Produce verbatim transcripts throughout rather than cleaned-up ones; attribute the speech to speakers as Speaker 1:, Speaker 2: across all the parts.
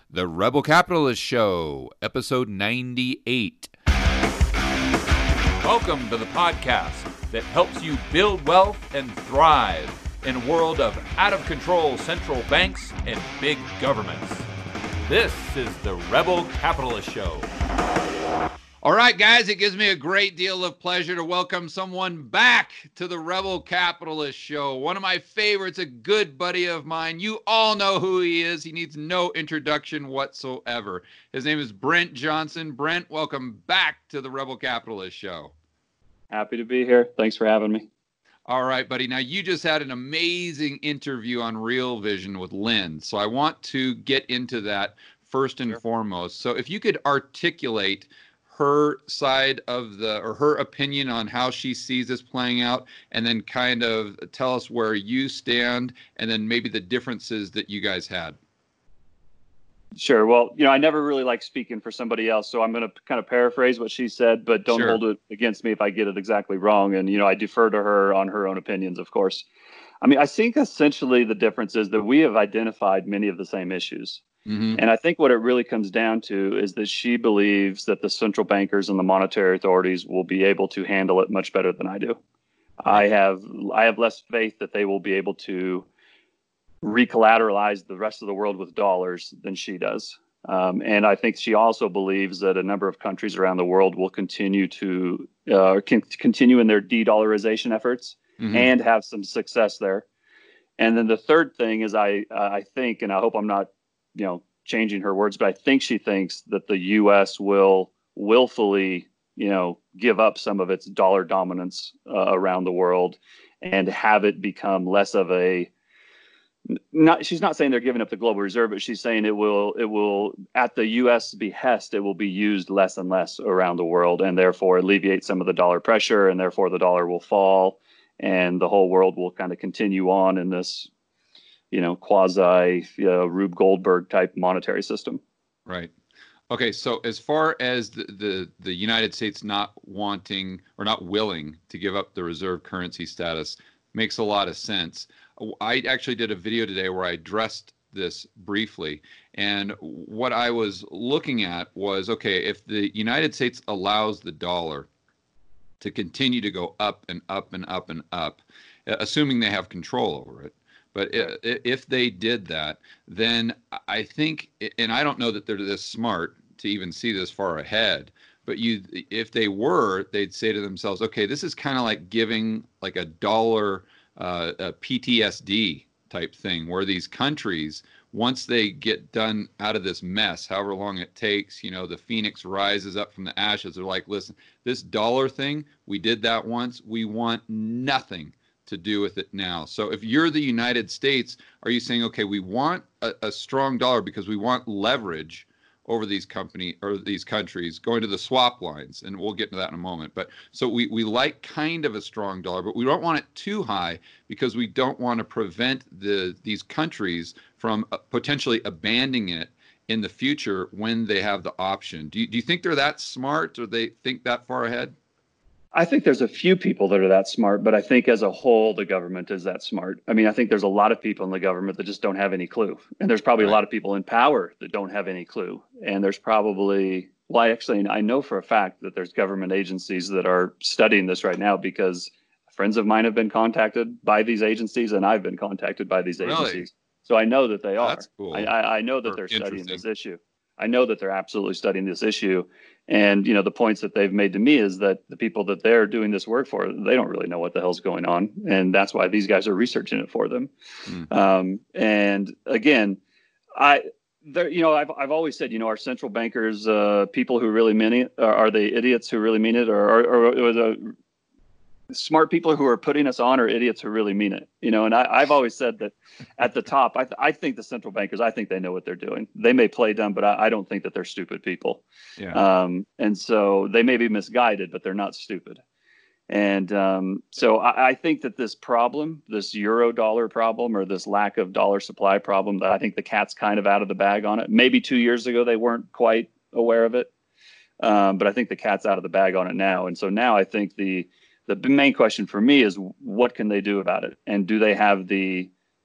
Speaker 1: The Rebel Capitalist Show, episode ninety-eight. Welcome to the podcast that helps you build wealth and thrive in a world of out-of-control central banks and big governments. This is the Rebel Capitalist Show. All right, guys, it gives me a great deal of pleasure to welcome someone back to the Rebel Capitalist Show. One of my favorites, a good buddy of mine. You all know who he is. He needs no introduction whatsoever. His name is Brent Johnson. Brent, welcome back to the Rebel Capitalist Show.
Speaker 2: Happy to be here. Thanks for having me.
Speaker 1: All right, buddy. Now, you just had an amazing interview on Real Vision with Lynn, so I want to get into that first and
Speaker 2: Sure.
Speaker 1: foremost. So if you could articulate her side of the, or her opinion on how she sees this playing out, and then kind of tell us where you stand, and then maybe the differences that you guys had.
Speaker 2: Sure. Well, you know, I never really like speaking for somebody else, so I'm going to kind of paraphrase what she said, but don't
Speaker 1: Sure.
Speaker 2: hold it against me if I get it exactly wrong. And, you know, I defer to her on her own opinions, of course. I mean, I think essentially the difference is that we have identified many of the same issues.
Speaker 1: Mm-hmm.
Speaker 2: And I think what it really comes down to is that she believes that the central bankers and the monetary authorities will be able to handle it much better than I do. I have I have less faith that they will be able to recollateralize the rest of the world with dollars than she does. Um, and I think she also believes that a number of countries around the world will continue to uh, can continue in their de-dollarization efforts
Speaker 1: Mm-hmm.
Speaker 2: and have some success there. And then the third thing is I uh, I think, and I hope I'm not you know, changing her words, but I think she thinks that the U S will willfully, you know, give up some of its dollar dominance uh, around the world and have it become less of a, not, she's not saying they're giving up the global reserve, but she's saying it will, it will, at the U S behest, it will be used less and less around the world and therefore alleviate some of the dollar pressure, and therefore the dollar will fall and the whole world will kind of continue on in this, you know, quasi uh, Rube Goldberg type monetary system.
Speaker 1: Right. Okay. So as far as the, the, the United States not wanting or not willing to give up the reserve currency status makes a lot of sense. I actually did a video today where I addressed this briefly. And what I was looking at was, okay, if the United States allows the dollar to continue to go up and up and up and up, assuming they have control over it, but if they did that, then I think, and I don't know that they're this smart to even see this far ahead, but you, if they were, they'd say to themselves, okay, this is kind of like giving like a dollar uh, a P T S D type thing, where these countries, once they get done out of this mess, however long it takes, you know, the phoenix rises up from the ashes. They're like, listen, this dollar thing, we did that once. We want nothing to do with it now. So if you're the United States, are you saying, okay, we want a, a strong dollar because we want leverage over these company or these countries going to the swap lines, and we'll get into that in a moment. But so we, we like kind of a strong dollar, but we don't want it too high because we don't want to prevent the these countries from uh, potentially abandoning it in the future when they have the option. Do you, do you think they're that smart, or they think that far ahead?
Speaker 2: I think there's a few people that are that smart, but I think as a whole, the government is that smart. I mean, I think there's a lot of people in the government that just don't have any clue. And there's probably
Speaker 1: Right.
Speaker 2: a lot of people in power that don't have any clue. And there's probably, well, I actually, I know for a fact that there's government agencies that are studying this right now because friends of mine have been contacted by these agencies and I've been contacted by these
Speaker 1: Really?
Speaker 2: agencies. So I know that they are.
Speaker 1: That's cool.
Speaker 2: I, I, I know that
Speaker 1: Or
Speaker 2: they're studying
Speaker 1: interesting.
Speaker 2: this issue. I know that they're absolutely studying this issue. And, you know, the points that they've made to me is that the people that they're doing this work for, they don't really know what the hell's going on. And that's why these guys are researching it for them.
Speaker 1: Mm.
Speaker 2: Um, and again, I, there, you know, I've, I've always said, you know, our central bankers, uh, people who really mean it, are, are they idiots who really mean it? Or, or, or, or the smart people who are putting us on are idiots who really mean it, you know? And I, I've always said that at the top, I, th- I think the central bankers, I think they know what they're doing. They may play dumb, but I, I don't think that they're stupid people.
Speaker 1: Yeah.
Speaker 2: Um, and so they may be misguided, but they're not stupid. And um, so I, I think that this problem, this euro dollar problem, or this lack of dollar supply problem, that I think the cat's kind of out of the bag on it. Maybe two years ago, they weren't quite aware of it. Um, but I think the cat's out of the bag on it now. And so now I think the, the main question for me is what can they do about it? And do they have the,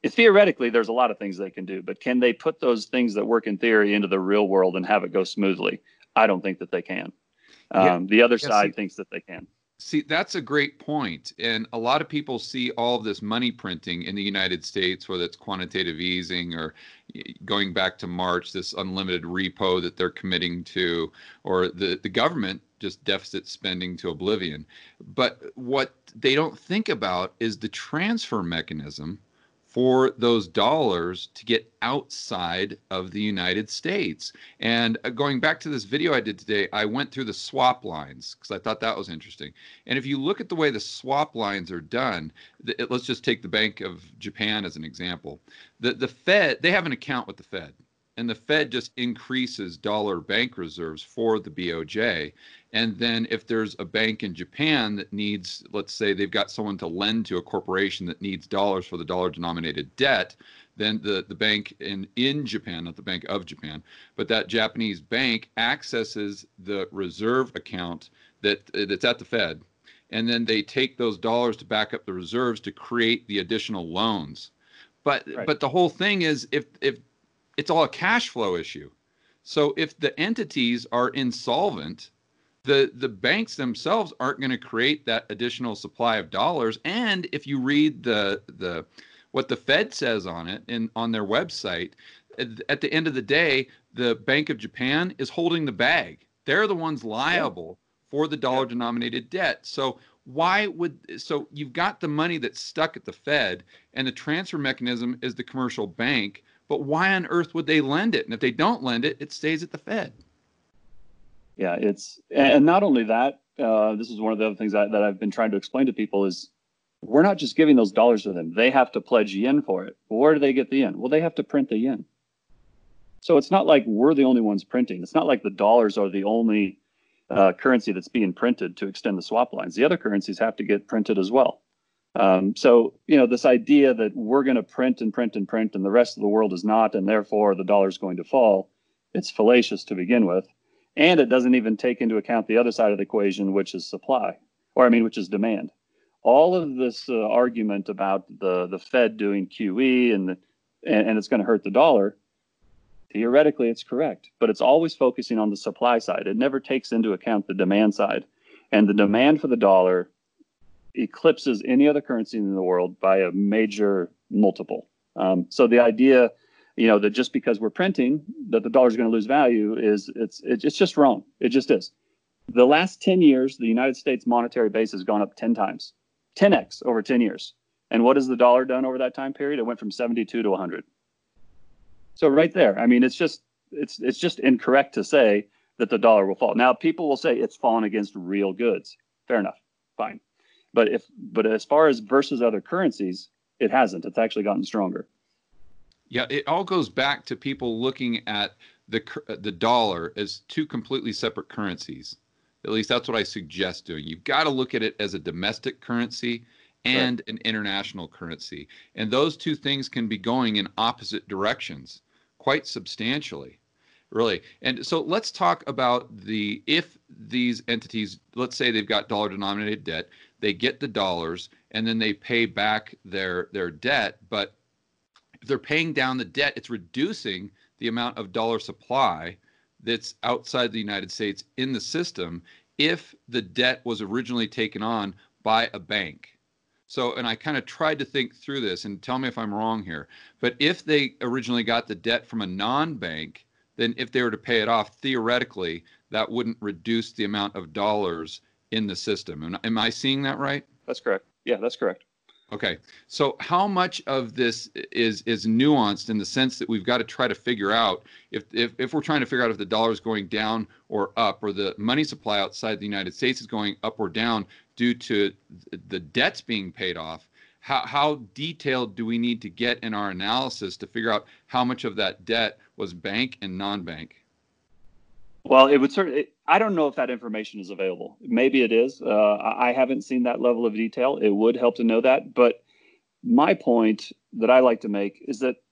Speaker 2: theoretically, there's a lot of things they can do, but can they put those things that work in theory into the real world and have it go smoothly? I don't think that they can. Um,
Speaker 1: Yeah.
Speaker 2: the other
Speaker 1: Yeah,
Speaker 2: side
Speaker 1: see,
Speaker 2: thinks that they can.
Speaker 1: See, that's a great point. And a lot of people see all of this money printing in the United States, whether it's quantitative easing or going back to March, this unlimited repo that they're committing to, or the, the government just deficit spending to oblivion. But what they don't think about is the transfer mechanism for those dollars to get outside of the United States. And uh, going back to this video I did today, I went through the swap lines because I thought that was interesting. And if you look at the way the swap lines are done, the, it, let's just take the Bank of Japan as an example. The, the Fed, they have an account with the Fed. And the Fed just increases dollar bank reserves for the B O J. And then if there's a bank in Japan that needs, let's say they've got someone to lend to a corporation that needs dollars for the dollar denominated debt, then the, the bank in, in Japan, not the Bank of Japan, but that Japanese bank accesses the reserve account that that's at the Fed. And then they take those dollars to back up the reserves to create the additional loans. But
Speaker 2: Right.
Speaker 1: but the whole thing is if if it's all a cash flow issue. So if the entities are insolvent, the the banks themselves aren't going to create that additional supply of dollars. And if you read the the what the Fed says on it in on their website, at the end of the day, the Bank of Japan is holding the bag. They're the ones liable yeah. for the dollar denominated debt. So why would so you've got the money that's stuck at the Fed, and the transfer mechanism is the commercial bank. But why on earth would they lend it? And if they don't lend it, it stays at the Fed.
Speaker 2: Yeah, it's and not only that. Uh, this is one of the other things that, that I've been trying to explain to people is we're not just giving those dollars to them. They have to pledge yen for it. Well, where do they get the yen? Well, they have to print the yen. So it's not like we're the only ones printing. It's not like the dollars are the only uh, currency that's being printed to extend the swap lines. The other currencies have to get printed as well. Um, so, you know, this idea that we're going to print and print and print and the rest of the world is not, and therefore the dollar is going to fall, it's fallacious to begin with. And it doesn't even take into account the other side of the equation, which is supply, or I mean, which is demand. All of this uh, argument about the, the Fed doing Q E and, the, and, and it's going to hurt the dollar, theoretically it's correct, but it's always focusing on the supply side. It never takes into account the demand side. And the demand for the dollar eclipses any other currency in the world by a major multiple. Um, so the idea, you know, that just because we're printing that the dollar is going to lose value is it's it's just wrong. It just is. The last ten years, the United States monetary base has gone up ten times, ten x over ten years. And what has the dollar done over that time period? It went from seventy-two to one hundred. So right there, I mean, it's just it's it's just incorrect to say that the dollar will fall. Now, people will say it's fallen against real goods. Fair enough, fine. But if but as far as versus other currencies, it hasn't. It's actually gotten stronger.
Speaker 1: Yeah, it all goes back to people looking at the the dollar as two completely separate currencies. At least that's what I suggest doing. You've got to look at it as a domestic currency and right. an international currency. And those two things can be going in opposite directions quite substantially. Really. And so let's talk about the, if these entities, let's say they've got dollar denominated debt, they get the dollars and then they pay back their, their debt. But if they're paying down the debt, it's reducing the amount of dollar supply that's outside the United States in the system if the debt was originally taken on by a bank. So, and I kind of tried to think through this and tell me if I'm wrong here, but if they originally got the debt from a non-bank, then if they were to pay it off, theoretically, that wouldn't reduce the amount of dollars in the system. Am, am I seeing that right?
Speaker 2: That's correct. Yeah, that's correct.
Speaker 1: Okay. So how much of this is is nuanced in the sense that we've got to try to figure out if, if, if we're trying to figure out if the dollar is going down or up, or the money supply outside the United States is going up or down due to the debts being paid off, how, how detailed do we need to get in our analysis to figure out how much of that debt was bank and non-bank?
Speaker 2: Well, it would certainly, I don't know if that information is available. Maybe it is. Uh, I haven't seen that level of detail. It would help to know that. But my point that I like to make is that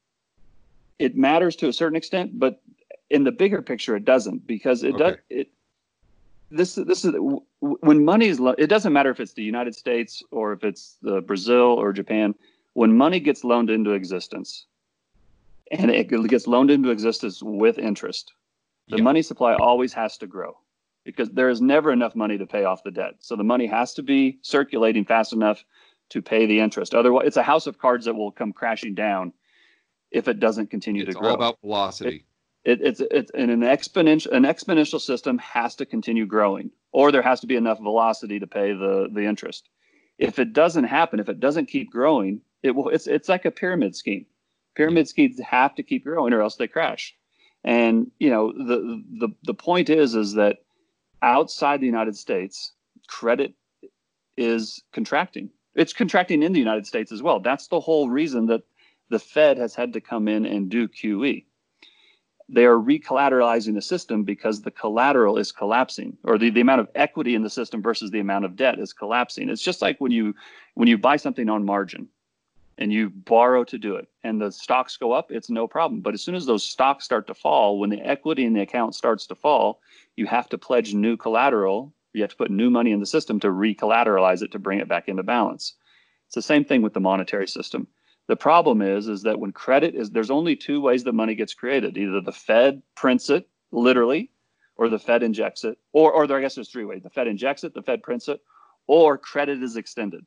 Speaker 2: it matters to a certain extent, but in the bigger picture, it doesn't, because it okay. does. It this this is when money is low. It doesn't matter if it's the United States or if it's the Brazil or Japan. when money gets loaned into existence, and it gets loaned into existence with interest, the
Speaker 1: Yeah.
Speaker 2: money supply always has to grow because there is never enough money to pay off the debt. So the money has to be circulating fast enough to pay the interest. Otherwise, it's a house of cards that will come crashing down if it doesn't continue
Speaker 1: It's
Speaker 2: to grow.
Speaker 1: all about velocity.
Speaker 2: It, it, it's it's and an exponential an exponential system has to continue growing, or there has to be enough velocity to pay the the interest. If it doesn't happen, if it doesn't keep growing, it will. It's it's like a pyramid scheme. Pyramid yeah. schemes have to keep growing, or else they crash. And you know the the the point is is that outside the United States, credit is contracting. It's contracting in the United States as well. That's the whole reason that the Fed has had to come in and do Q E. They are recollateralizing the system because the collateral is collapsing, or the, the amount of equity in the system versus the amount of debt is collapsing. It's just like when you when you buy something on margin and you borrow to do it and the stocks go up, it's no problem. But as soon as those stocks start to fall, when the equity in the account starts to fall, you have to pledge new collateral. You have to put new money in the system to recollateralize it to bring it back into balance. It's the same thing with the monetary system. The problem is, is that when credit is, there's only two ways that money gets created. Either the Fed prints it, literally, or the Fed injects it, or, or there, I guess there's three ways. The Fed injects it, the Fed prints it, or credit is extended.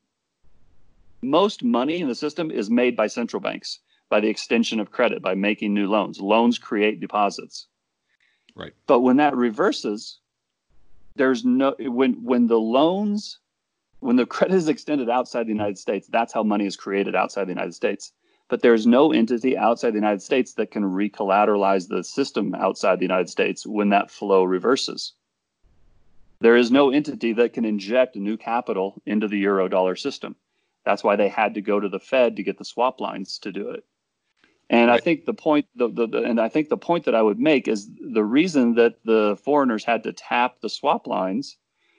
Speaker 2: Most money in the system is made by central banks, by the extension of credit, by making new loans. Loans create deposits.
Speaker 1: Right.
Speaker 2: But when that reverses, there's no, when, when the loans, when the credit is extended outside the United States, that's how money is created outside the United States. But there's no entity outside the United States that can recollateralize the system outside the United States when that flow reverses. There is no entity that can inject new capital into the euro dollar system. That's why they had to go to the Fed to get the swap lines to do it. And right. I think the point, the, the, the, and I think the point that I would make is the reason that the foreigners had to tap the swap lines,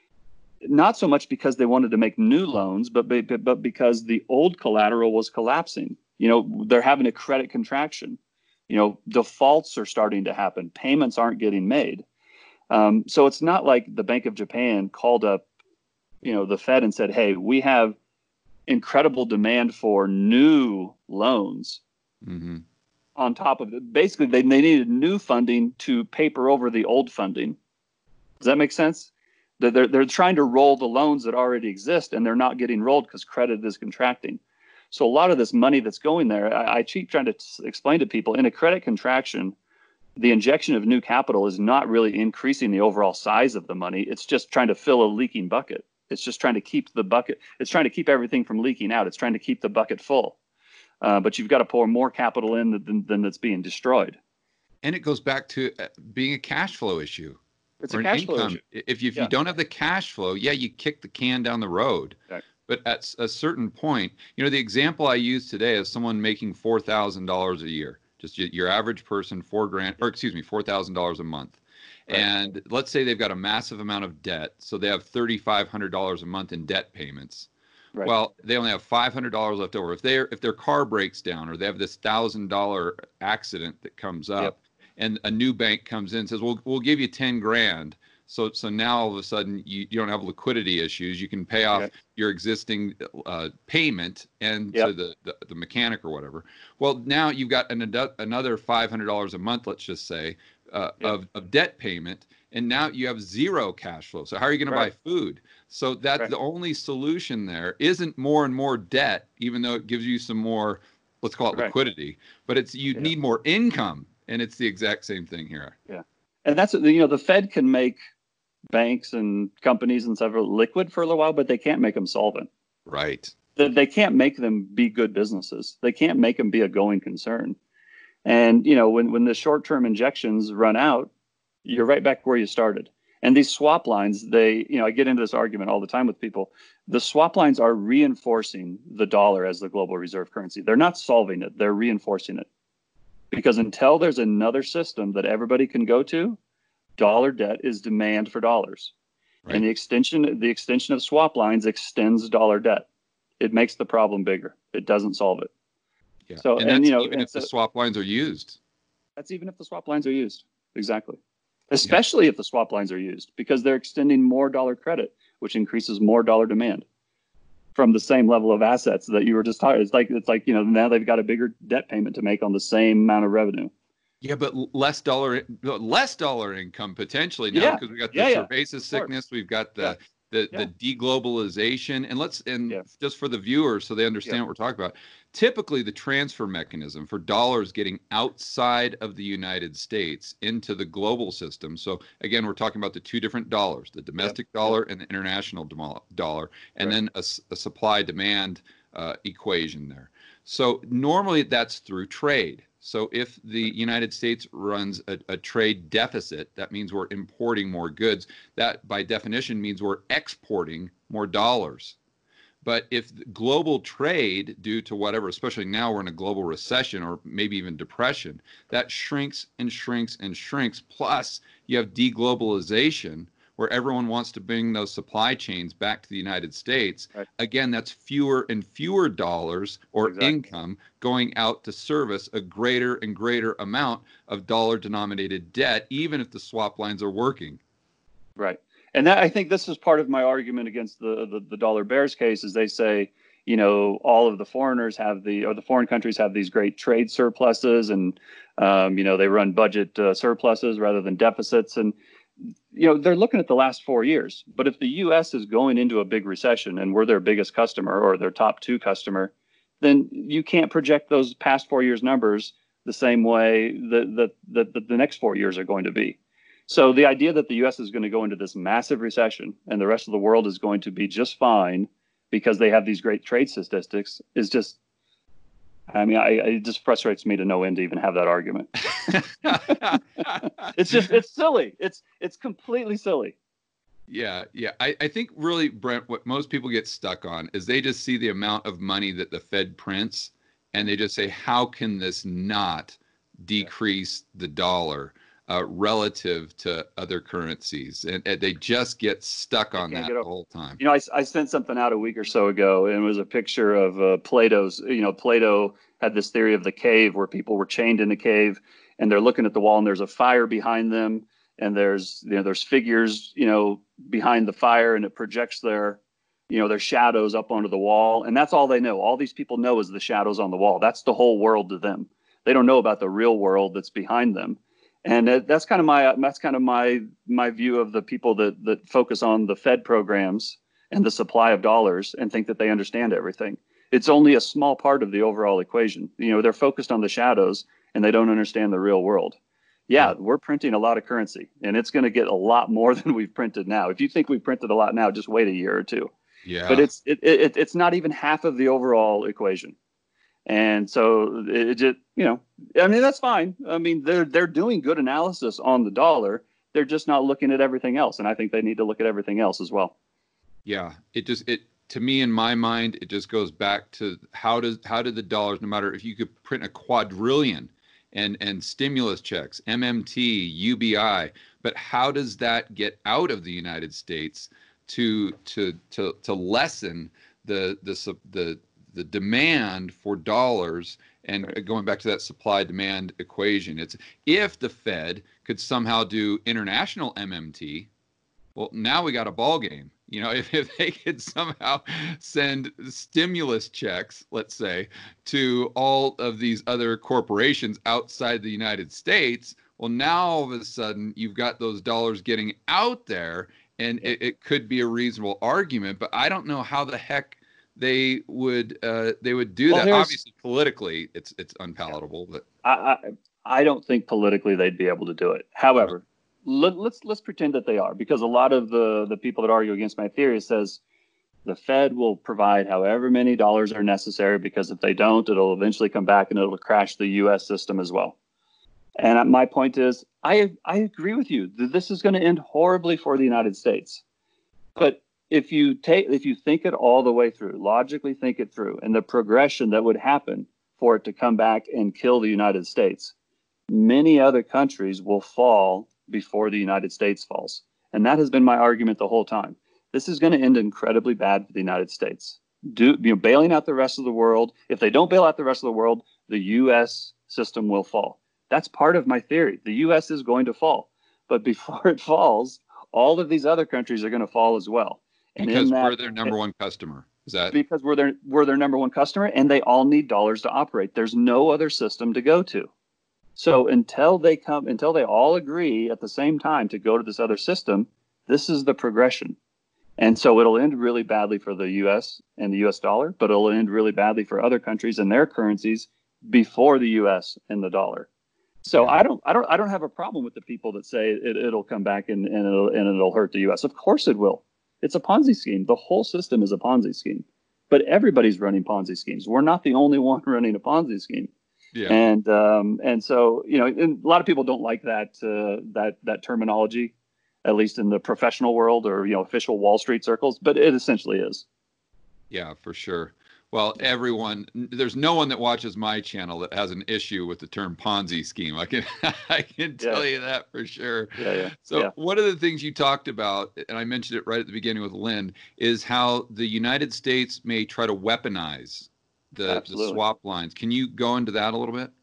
Speaker 2: not so much because they wanted to make new loans, but but because the old collateral was collapsing. You know, they're having a credit contraction. You know, defaults are starting to happen. Payments aren't getting made. Um, so it's not like the Bank of Japan called up, you know, the Fed and said, "Hey, we have incredible demand for new loans."
Speaker 1: Mm-hmm.
Speaker 2: On top of it, basically, they they needed new funding to paper over the old funding. Does that make sense? They're, they're trying to roll the loans that already exist, and they're not getting rolled because credit is contracting. So a lot of this money that's going there, I, I keep trying to t- explain to people, in a credit contraction, the injection of new capital is not really increasing the overall size of the money. It's just trying to fill a leaking bucket. It's just trying to keep the bucket. It's trying to keep everything from leaking out. It's trying to keep the bucket full. Uh, but you've got to pour more capital in than, than that's being destroyed.
Speaker 1: And it goes back to being a cash flow issue.
Speaker 2: It's
Speaker 1: or
Speaker 2: a
Speaker 1: an
Speaker 2: cash
Speaker 1: income.
Speaker 2: flow issue.
Speaker 1: If, you, if
Speaker 2: yeah.
Speaker 1: you don't have the cash flow, yeah, you kick the can down the road.
Speaker 2: Right.
Speaker 1: But at a certain point, you know, the example I use today is someone making four thousand dollars a year, just your average person, four grand, or excuse me, four thousand dollars a month. Right. And let's say they've got a massive amount of debt. So they have three thousand five hundred dollars a month in debt payments. Right. Well, they only have five hundred dollars left over. If they if their car breaks down or they have this one thousand dollars accident that comes up, yep. and a new bank comes in and says, "We'll we'll give you ten grand." So so now all of a sudden you, you don't have liquidity issues. You can pay off okay. your existing uh, payment and yep. to the, the the mechanic or whatever. Well, now you've got an, another five hundred dollars a month, let's just say, uh, yep. of of debt payment, and now you have zero cash flow. So how are you going right. to buy food? So that's right. the only solution there isn't more and more debt, even though it gives you some more, let's call it right. liquidity, but it's you yeah. need more income, and it's the exact same thing here.
Speaker 2: Yeah, and that's you know the Fed can make banks and companies and several liquid for a little while, but they can't make them solvent.
Speaker 1: Right.
Speaker 2: They, they can't make them be good businesses. They can't make them be a going concern. And you know when when the short-term injections run out, you're right back where you started. And these swap lines, they, you know, I get into this argument all the time with people. The swap lines are reinforcing the dollar as the global reserve currency. They're not solving it. They're reinforcing it. Because until there's another system that everybody can go to, dollar debt is demand for dollars. Right. And the extension, the extension of swap lines extends dollar debt. It makes the problem bigger. It doesn't solve it.
Speaker 1: Yeah.
Speaker 2: So,
Speaker 1: and,
Speaker 2: and
Speaker 1: that's
Speaker 2: you know,
Speaker 1: even if
Speaker 2: so,
Speaker 1: the swap lines are used.
Speaker 2: That's even if the swap lines are used. Exactly. Especially yeah. if the swap lines are used, because they're extending more dollar credit, which increases more dollar demand. from the same level of assets that you were just talking. It's like it's like you know now they've got a bigger debt payment to make on the same amount of revenue.
Speaker 1: Yeah, but less dollar, less dollar income potentially now
Speaker 2: Yeah.
Speaker 1: because we got the
Speaker 2: Yeah, yeah.
Speaker 1: cerveza sickness, we've got the
Speaker 2: Yeah.
Speaker 1: the
Speaker 2: Yeah.
Speaker 1: the deglobalization, and let's and
Speaker 2: Yeah.
Speaker 1: just for the viewers so they understand
Speaker 2: Yeah.
Speaker 1: what we're talking about. Typically, the transfer mechanism for dollars getting outside of the United States into the global system. So again, we're talking about the two different dollars: the domestic
Speaker 2: Yep.
Speaker 1: dollar
Speaker 2: Yep.
Speaker 1: and the international dollar, and
Speaker 2: Right.
Speaker 1: then a, a supply-demand uh, equation there. So normally that's through trade. So if the United States runs a, a trade deficit, that means we're importing more goods. That by definition means we're exporting more dollars. But if global trade, due to whatever, especially now we're in a global recession or maybe even depression, that shrinks and shrinks and shrinks. Plus, you have deglobalization, where everyone wants to bring those supply chains back to the United States.
Speaker 2: Right.
Speaker 1: Again, that's fewer and fewer dollars or
Speaker 2: Exactly.
Speaker 1: income going out to service a greater and greater amount of dollar-denominated debt, even if the swap lines are working.
Speaker 2: Right. And that, I think this is part of my argument against the, the, the dollar bears case is they say, you know, all of the foreigners have the, or the foreign countries have these great trade surpluses and, um, you know, they run budget uh, surpluses rather than deficits. And, you know, they're looking at the last four years. But if the U S is going into a big recession and we're their biggest customer or their top two customer, then you can't project those past four years numbers the same way that, that, that the next four years are going to be. So the idea that the U S is going to go into this massive recession and the rest of the world is going to be just fine because they have these great trade statistics is just, I mean, I, it just frustrates me to no end to even have that argument. It's just, it's silly. It's, it's completely silly.
Speaker 1: Yeah, yeah. I, I think really, Brent, what most people get stuck on is they just see the amount of money that the Fed prints and they just say, how can this not decrease the dollar uh, relative to other currencies? And, and they just get stuck on that the whole time.
Speaker 2: You know, I, I sent something out a week or so ago, and it was a picture of uh, Plato's, you know, Plato had this theory of the cave where people were chained in the cave and they're looking at the wall and there's a fire behind them. And there's, you know, there's figures, you know, behind the fire and it projects their, you know, their shadows up onto the wall. And that's all they know. All these people know is the shadows on the wall. That's the whole world to them. They don't know about the real world that's behind them. And that's kind of my, that's kind of my, my view of the people that, that focus on the Fed programs and the supply of dollars and think that they understand everything. It's only a small part of the overall equation. You know, they're focused on the shadows and they don't understand the real world. Yeah, we're printing a lot of currency, and it's going to get a lot more than we've printed now. If you think we've printed a lot now, just wait a year or two.
Speaker 1: Yeah.
Speaker 2: But it's it, it it's not even half of the overall equation, and so it, it just you know I mean that's fine. I mean they're they're doing good analysis on the dollar. They're just not looking at everything else, and I think they need to look at everything else as well.
Speaker 1: Yeah, it just it to me in my mind it just goes back to how does how did the dollars, no matter if you could print a quadrillion. And, and stimulus checks, M M T, U B I, but how does that get out of the United States to to to to lessen the the the the demand for dollars? And going back to that supply demand equation, it's if the Fed could somehow do international M M T, well, now we got a ball game. You know, if, if they could somehow send stimulus checks, let's say, to all of these other corporations outside the United States, well, now all of a sudden you've got those dollars getting out there, and it, it could be a reasonable argument. But I don't know how the heck they would uh, they would do well, that. Obviously, politically, it's it's unpalatable. But
Speaker 2: I, I I don't think politically they'd be able to do it. However. Let, let's let's pretend that they are, because a lot of the, the people that argue against my theory says the Fed will provide however many dollars are necessary, because if they don't, it'll eventually come back and it'll crash the U S system as well. And my point is, I I agree with you that this is going to end horribly for the United States. But if you take if you think it all the way through, logically think it through, and the progression that would happen for it to come back and kill the United States, many other countries will fall before the United States falls. And that has been my argument the whole time. This is going to end incredibly bad for the United States. Do, you know, bailing out the rest of the world. If they don't bail out the rest of the world, the U S system will fall. That's part of my theory. The U S is going to fall. But before it falls, all of these other countries are going to fall as well.
Speaker 1: And because that, we're their number one customer. Is that
Speaker 2: because we're their we're their number one customer, and they all need dollars to operate. There's no other system to go to. So until they come, until they all agree at the same time to go to this other system, this is the progression. And so it'll end really badly for the U S and the U S dollar, but it'll end really badly for other countries and their currencies before the U S and the dollar. So
Speaker 1: Yeah.
Speaker 2: I don't, I don't, I don't have a problem with the people that say it, it'll come back and, and it'll and it'll hurt the U S. Of course it will. It's a Ponzi scheme. The whole system is a Ponzi scheme. But everybody's running Ponzi schemes. We're not the only one running a Ponzi scheme.
Speaker 1: yeah.
Speaker 2: And um, and so you know, and a lot of people don't like that uh, that that terminology, at least in the professional world or you know official Wall Street circles. But it essentially is.
Speaker 1: Yeah, for sure. Well, everyone, there's no one that watches my channel that has an issue with the term Ponzi scheme. I can I can tell
Speaker 2: Yeah.
Speaker 1: you that for sure.
Speaker 2: Yeah, yeah.
Speaker 1: So
Speaker 2: yeah.
Speaker 1: one of the things you talked about, and I mentioned it right at the beginning with Lynn, is how the United States may try to weaponize the, the
Speaker 2: Absolutely.
Speaker 1: swap lines. Can you go into that a little bit?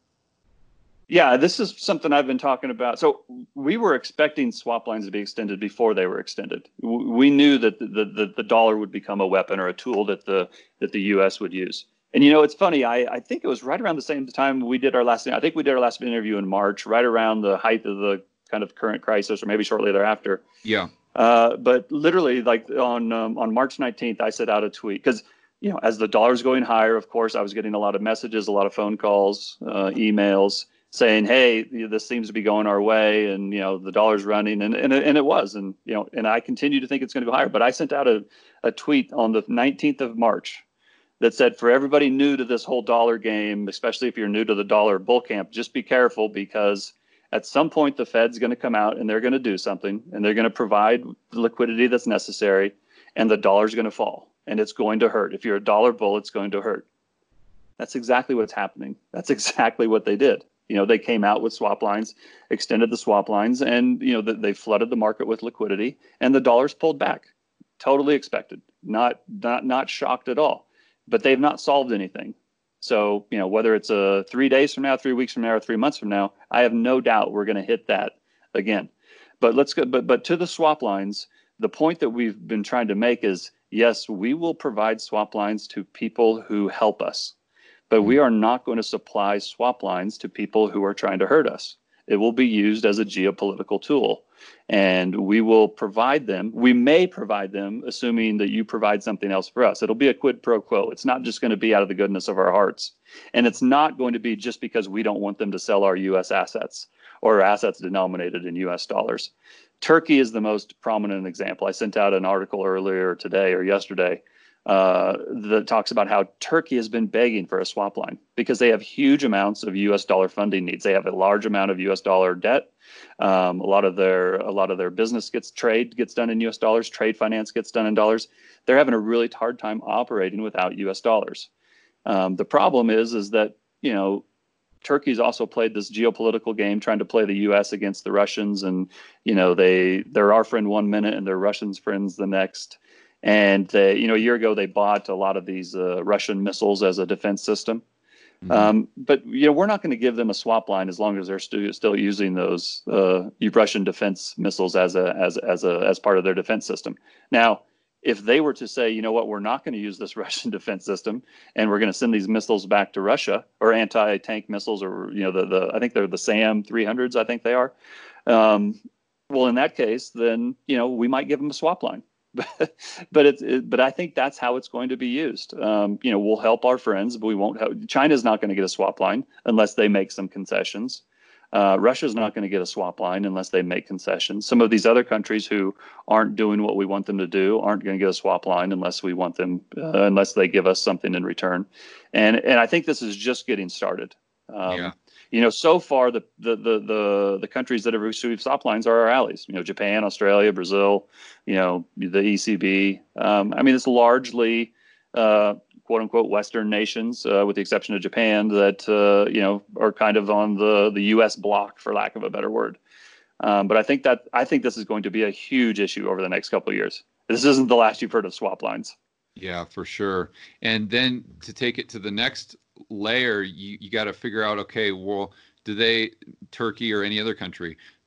Speaker 2: Yeah, this is something I've been talking about. So we were expecting swap lines to be extended before they were extended. W- We knew that the, the, the dollar would become a weapon or a tool that the that the U S would use. And you know, it's funny. I, I think it was right around the same time we did our last. I think we did our last interview in March, right around the height of the kind of current crisis, or maybe shortly thereafter.
Speaker 1: Yeah.
Speaker 2: Uh, but literally, like on um, on March nineteenth, I sent out a tweet because you know, as the dollar's going higher, of course, I was getting a lot of messages, a lot of phone calls, uh, emails saying, "Hey, this seems to be going our way," and you know, the dollar's running, and and and it was, and you know, and I continue to think it's going to go higher. But I sent out a a tweet on the nineteenth of March that said, for everybody new to this whole dollar game, especially if you're new to the dollar bull camp, just be careful because at some point the Fed's going to come out and they're going to do something and they're going to provide the liquidity that's necessary and the dollar's going to fall and it's going to hurt. If you're a dollar bull, it's going to hurt. That's exactly what's happening. That's exactly what they did. You know, they came out with swap lines, extended the swap lines, and, you know, they flooded the market with liquidity and the dollar's pulled back. Totally expected, not, not, not shocked at all. But they've not solved anything. So, you know, whether it's uh, three days from now, three weeks from now, or three months from now, I have no doubt we're going to hit that again. But let's go. But but to the swap lines, the point that we've been trying to make is, yes, we will provide swap lines to people who help us, but we are not going to supply swap lines to people who are trying to hurt us. It will be used as a geopolitical tool. And we will provide them. We may provide them, assuming that you provide something else for us. It'll be a quid pro quo. It's not just going to be out of the goodness of our hearts. And it's not going to be just because we don't want them to sell our U S assets or assets denominated in U S dollars. Turkey is the most prominent example. I sent out an article earlier today or yesterday uh, that talks about how Turkey has been begging for a swap line because they have huge amounts of U S dollar funding needs. They have a large amount of U S dollar debt. Um, a lot of their a lot of their business gets trade gets done in U S dollars. Trade finance gets done in dollars. They're having a really hard time operating without U S dollars. Um, the problem is is that you know Turkey's also played this geopolitical game, trying to play the U S against the Russians, and you know they they're our friend one minute and they're Russians' friends the next. And they, you know, a year ago they bought a lot of these uh, Russian missiles as a defense system. Mm-hmm. Um, but you know, we're not going to give them a swap line as long as they're stu- still using those uh, Russian defense missiles as a as as a as part of their defense system. Now, if they were to say, you know what, we're not going to use this Russian defense system, and we're going to send these missiles back to Russia, or anti-tank missiles, or you know, the the I think they're the SAM three hundreds, I think they are. Um, well, in that case, then you know we might give them a swap line. But but it's it, but I think that's how it's going to be used. Um, you know, we'll help our friends, but we won't help. China's not going to get a swap line unless they make some concessions. Uh, Russia's not going to get a swap line unless they make concessions. Some of these other countries who aren't doing what we want them to do aren't going to get a swap line unless we want them, uh, unless they give us something in return. And and I think this is just getting started. Um,
Speaker 1: yeah.
Speaker 2: You know, so far the, the the the the countries that have received swap lines are our allies. You know, Japan, Australia, Brazil. You know, the E C B. Um, I mean, it's largely uh, quote unquote Western nations, uh, with the exception of Japan, that uh, you know are kind of on the the U S block, for lack of a better word. Um, but I think that I think this is going to be a huge issue over the next couple of years. This isn't the last you've heard of swap lines.
Speaker 1: Yeah, for sure. And then to take it to the next layer, you, you got to figure out, okay, well, do they, Turkey or any other country,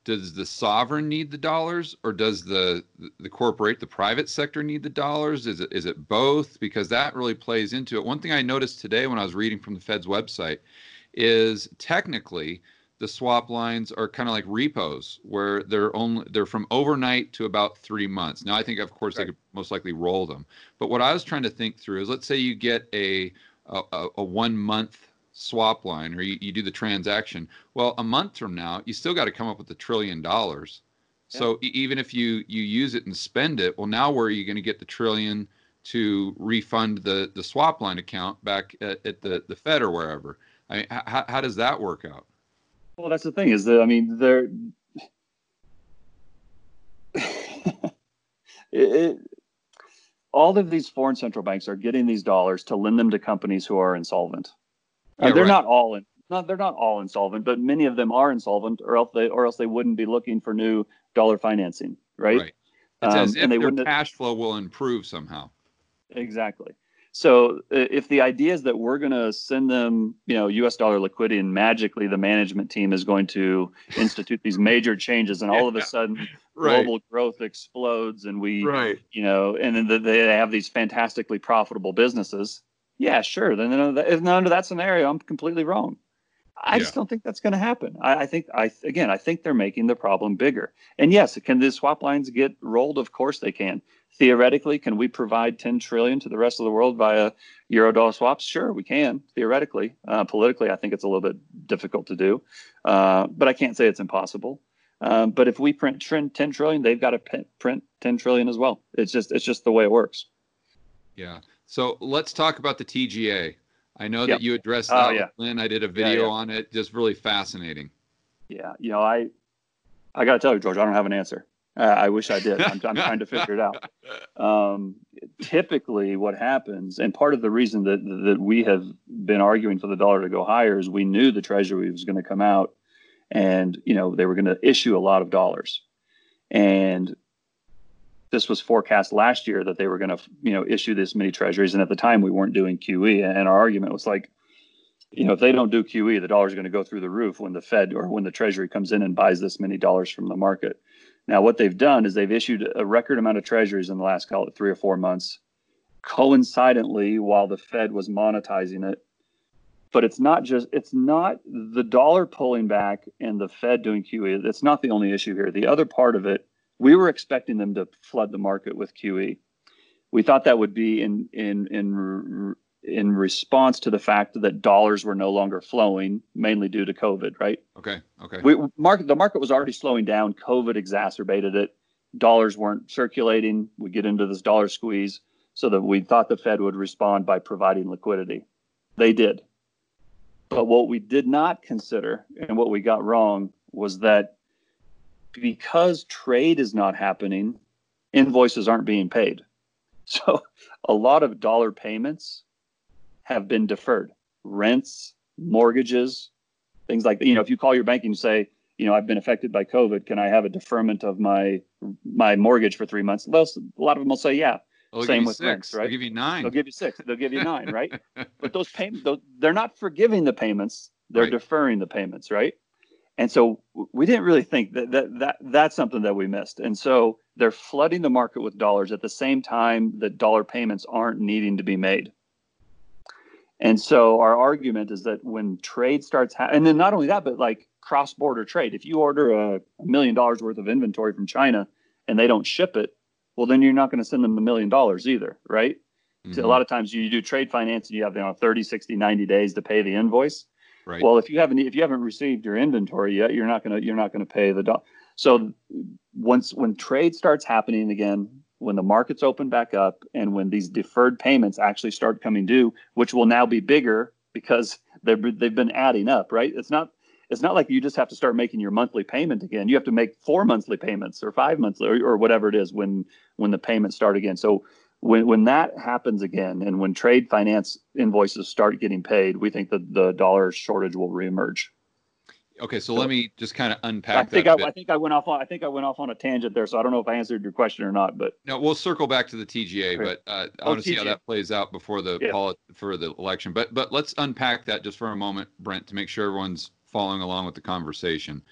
Speaker 1: does the sovereign need the dollars, or does the the corporate, the private sector need the dollars? Is it is it both? Because that really plays into it. One thing I noticed today when I was reading from the Fed's website is technically the swap lines are kind of like repos, where they're only they're from overnight to about three months. Now, I think, of course, right. They could most likely roll them. But what I was trying to think through is, let's say you get a a, a one month swap line, or you, you do the transaction. Well, a month from now, you still got to come up with a trillion dollars. Yeah. So e- even if you you use it and spend it, well, now where are you going to get the trillion to refund the the swap line account back at, at the the Fed or wherever? I mean, how how does that work out?
Speaker 2: Well, that's the thing is that, I mean, there, it, it, all of these foreign central banks are getting these dollars to lend them to companies who are insolvent. Yeah, uh, they're right. not all in, not they're not all insolvent, but many of them are insolvent, or else they or else they wouldn't be looking for new dollar financing, right?
Speaker 1: Right. It's um, as if and they their cash flow will improve somehow.
Speaker 2: Exactly. So if the idea is that we're going to send them, you know, U S dollar liquidity, and magically the management team is going to institute these major changes, and all yeah. of a sudden right. global growth explodes, and we, right. you know, and then they have these fantastically profitable businesses. Yeah, sure. Then if under that scenario, I'm completely wrong. I yeah. just don't think that's going to happen. I, I think, I again, I think they're making the problem bigger. And yes, can the swap lines get rolled? Of course they can. Theoretically, can we provide ten trillion to the rest of the world via euro dollar swaps? Sure, we can. Theoretically, uh, politically, I think it's a little bit difficult to do, uh, but I can't say it's impossible. Um, but if we print ten trillion, they've got to print ten trillion as well. It's just, it's just the way it works.
Speaker 1: Yeah. So let's talk about the T G A. I know yep. that you addressed that
Speaker 2: oh, yeah.
Speaker 1: with Lynn. I did a video
Speaker 2: yeah, yeah.
Speaker 1: on it. Just really fascinating.
Speaker 2: Yeah. You know, I, I got to tell you, George, I don't have an answer. Uh, I wish I did. I'm, I'm trying to figure it out. Um, typically what happens, and part of the reason that, that we have been arguing for the dollar to go higher, is we knew the Treasury was going to come out and, you know, they were going to issue a lot of dollars. And this was forecast last year that they were going to, you know, issue this many treasuries. And at the time we weren't doing Q E. And our argument was like, you know, if they don't do Q E, the dollar is going to go through the roof when the Fed or when the Treasury comes in and buys this many dollars from the market. Now, what they've done is they've issued a record amount of treasuries in the last, call it three or four months, coincidentally while the Fed was monetizing it. But it's not just, it's not the dollar pulling back and the Fed doing Q E. That's not the only issue here. The other part of it, we were expecting them to flood the market with Q E. We thought that would be in in in in response to the fact that dollars were no longer flowing, mainly due to COVID, right?
Speaker 1: Okay. Okay.
Speaker 2: We market the market was already slowing down. COVID exacerbated it. Dollars weren't circulating. We get into this dollar squeeze, so that we thought the Fed would respond by providing liquidity. They did. But what we did not consider, and what we got wrong, was that because trade is not happening, invoices aren't being paid. So a lot of dollar payments have been deferred. Rents, mortgages, things like that. You know, if you call your bank and you say, you know, I've been affected by COVID, can I have a deferment of my my mortgage for three months? Well, a lot of them will say, yeah.
Speaker 1: They'll
Speaker 2: Same with
Speaker 1: six.
Speaker 2: rents, right?
Speaker 1: They'll give you nine.
Speaker 2: They'll give you six. They'll give you nine, right? But those payments, they're not forgiving the payments. They're right. deferring the payments, right? And so we didn't really think that, that that that's something that we missed. And so they're flooding the market with dollars at the same time that dollar payments aren't needing to be made. And so our argument is that when trade starts, ha- and then not only that, but like cross-border trade, if you order a, a million dollars worth of inventory from China and they don't ship it, well, then you're not going to send them a million dollars either, right? Mm-hmm. So a lot of times you do trade finance and you have, you know, thirty, sixty, ninety days to pay the invoice.
Speaker 1: Right.
Speaker 2: Well, if you haven't if you haven't received your inventory yet, you're not gonna you're not gonna pay the dollar. So once when trade starts happening again, when the markets open back up, and when these deferred payments actually start coming due, which will now be bigger because they've they've been adding up, right? It's not it's not like you just have to start making your monthly payment again. You have to make four monthly payments or five monthly or, or whatever it is when when the payments start again. So When when that happens again, and when trade finance invoices start getting paid, we think that the dollar shortage will reemerge.
Speaker 1: Okay, so, so let me just kind of unpack
Speaker 2: I think
Speaker 1: that.
Speaker 2: I,
Speaker 1: bit.
Speaker 2: I think I went off on I think I went off on a tangent there, so I don't know if I answered your question or not. But
Speaker 1: no, we'll circle back to the T G A, okay. but uh, I oh, want to see how that plays out before the
Speaker 2: yeah.
Speaker 1: polit- for the election. But but let's unpack that just for a moment, Brent, to make sure everyone's following along with the conversation.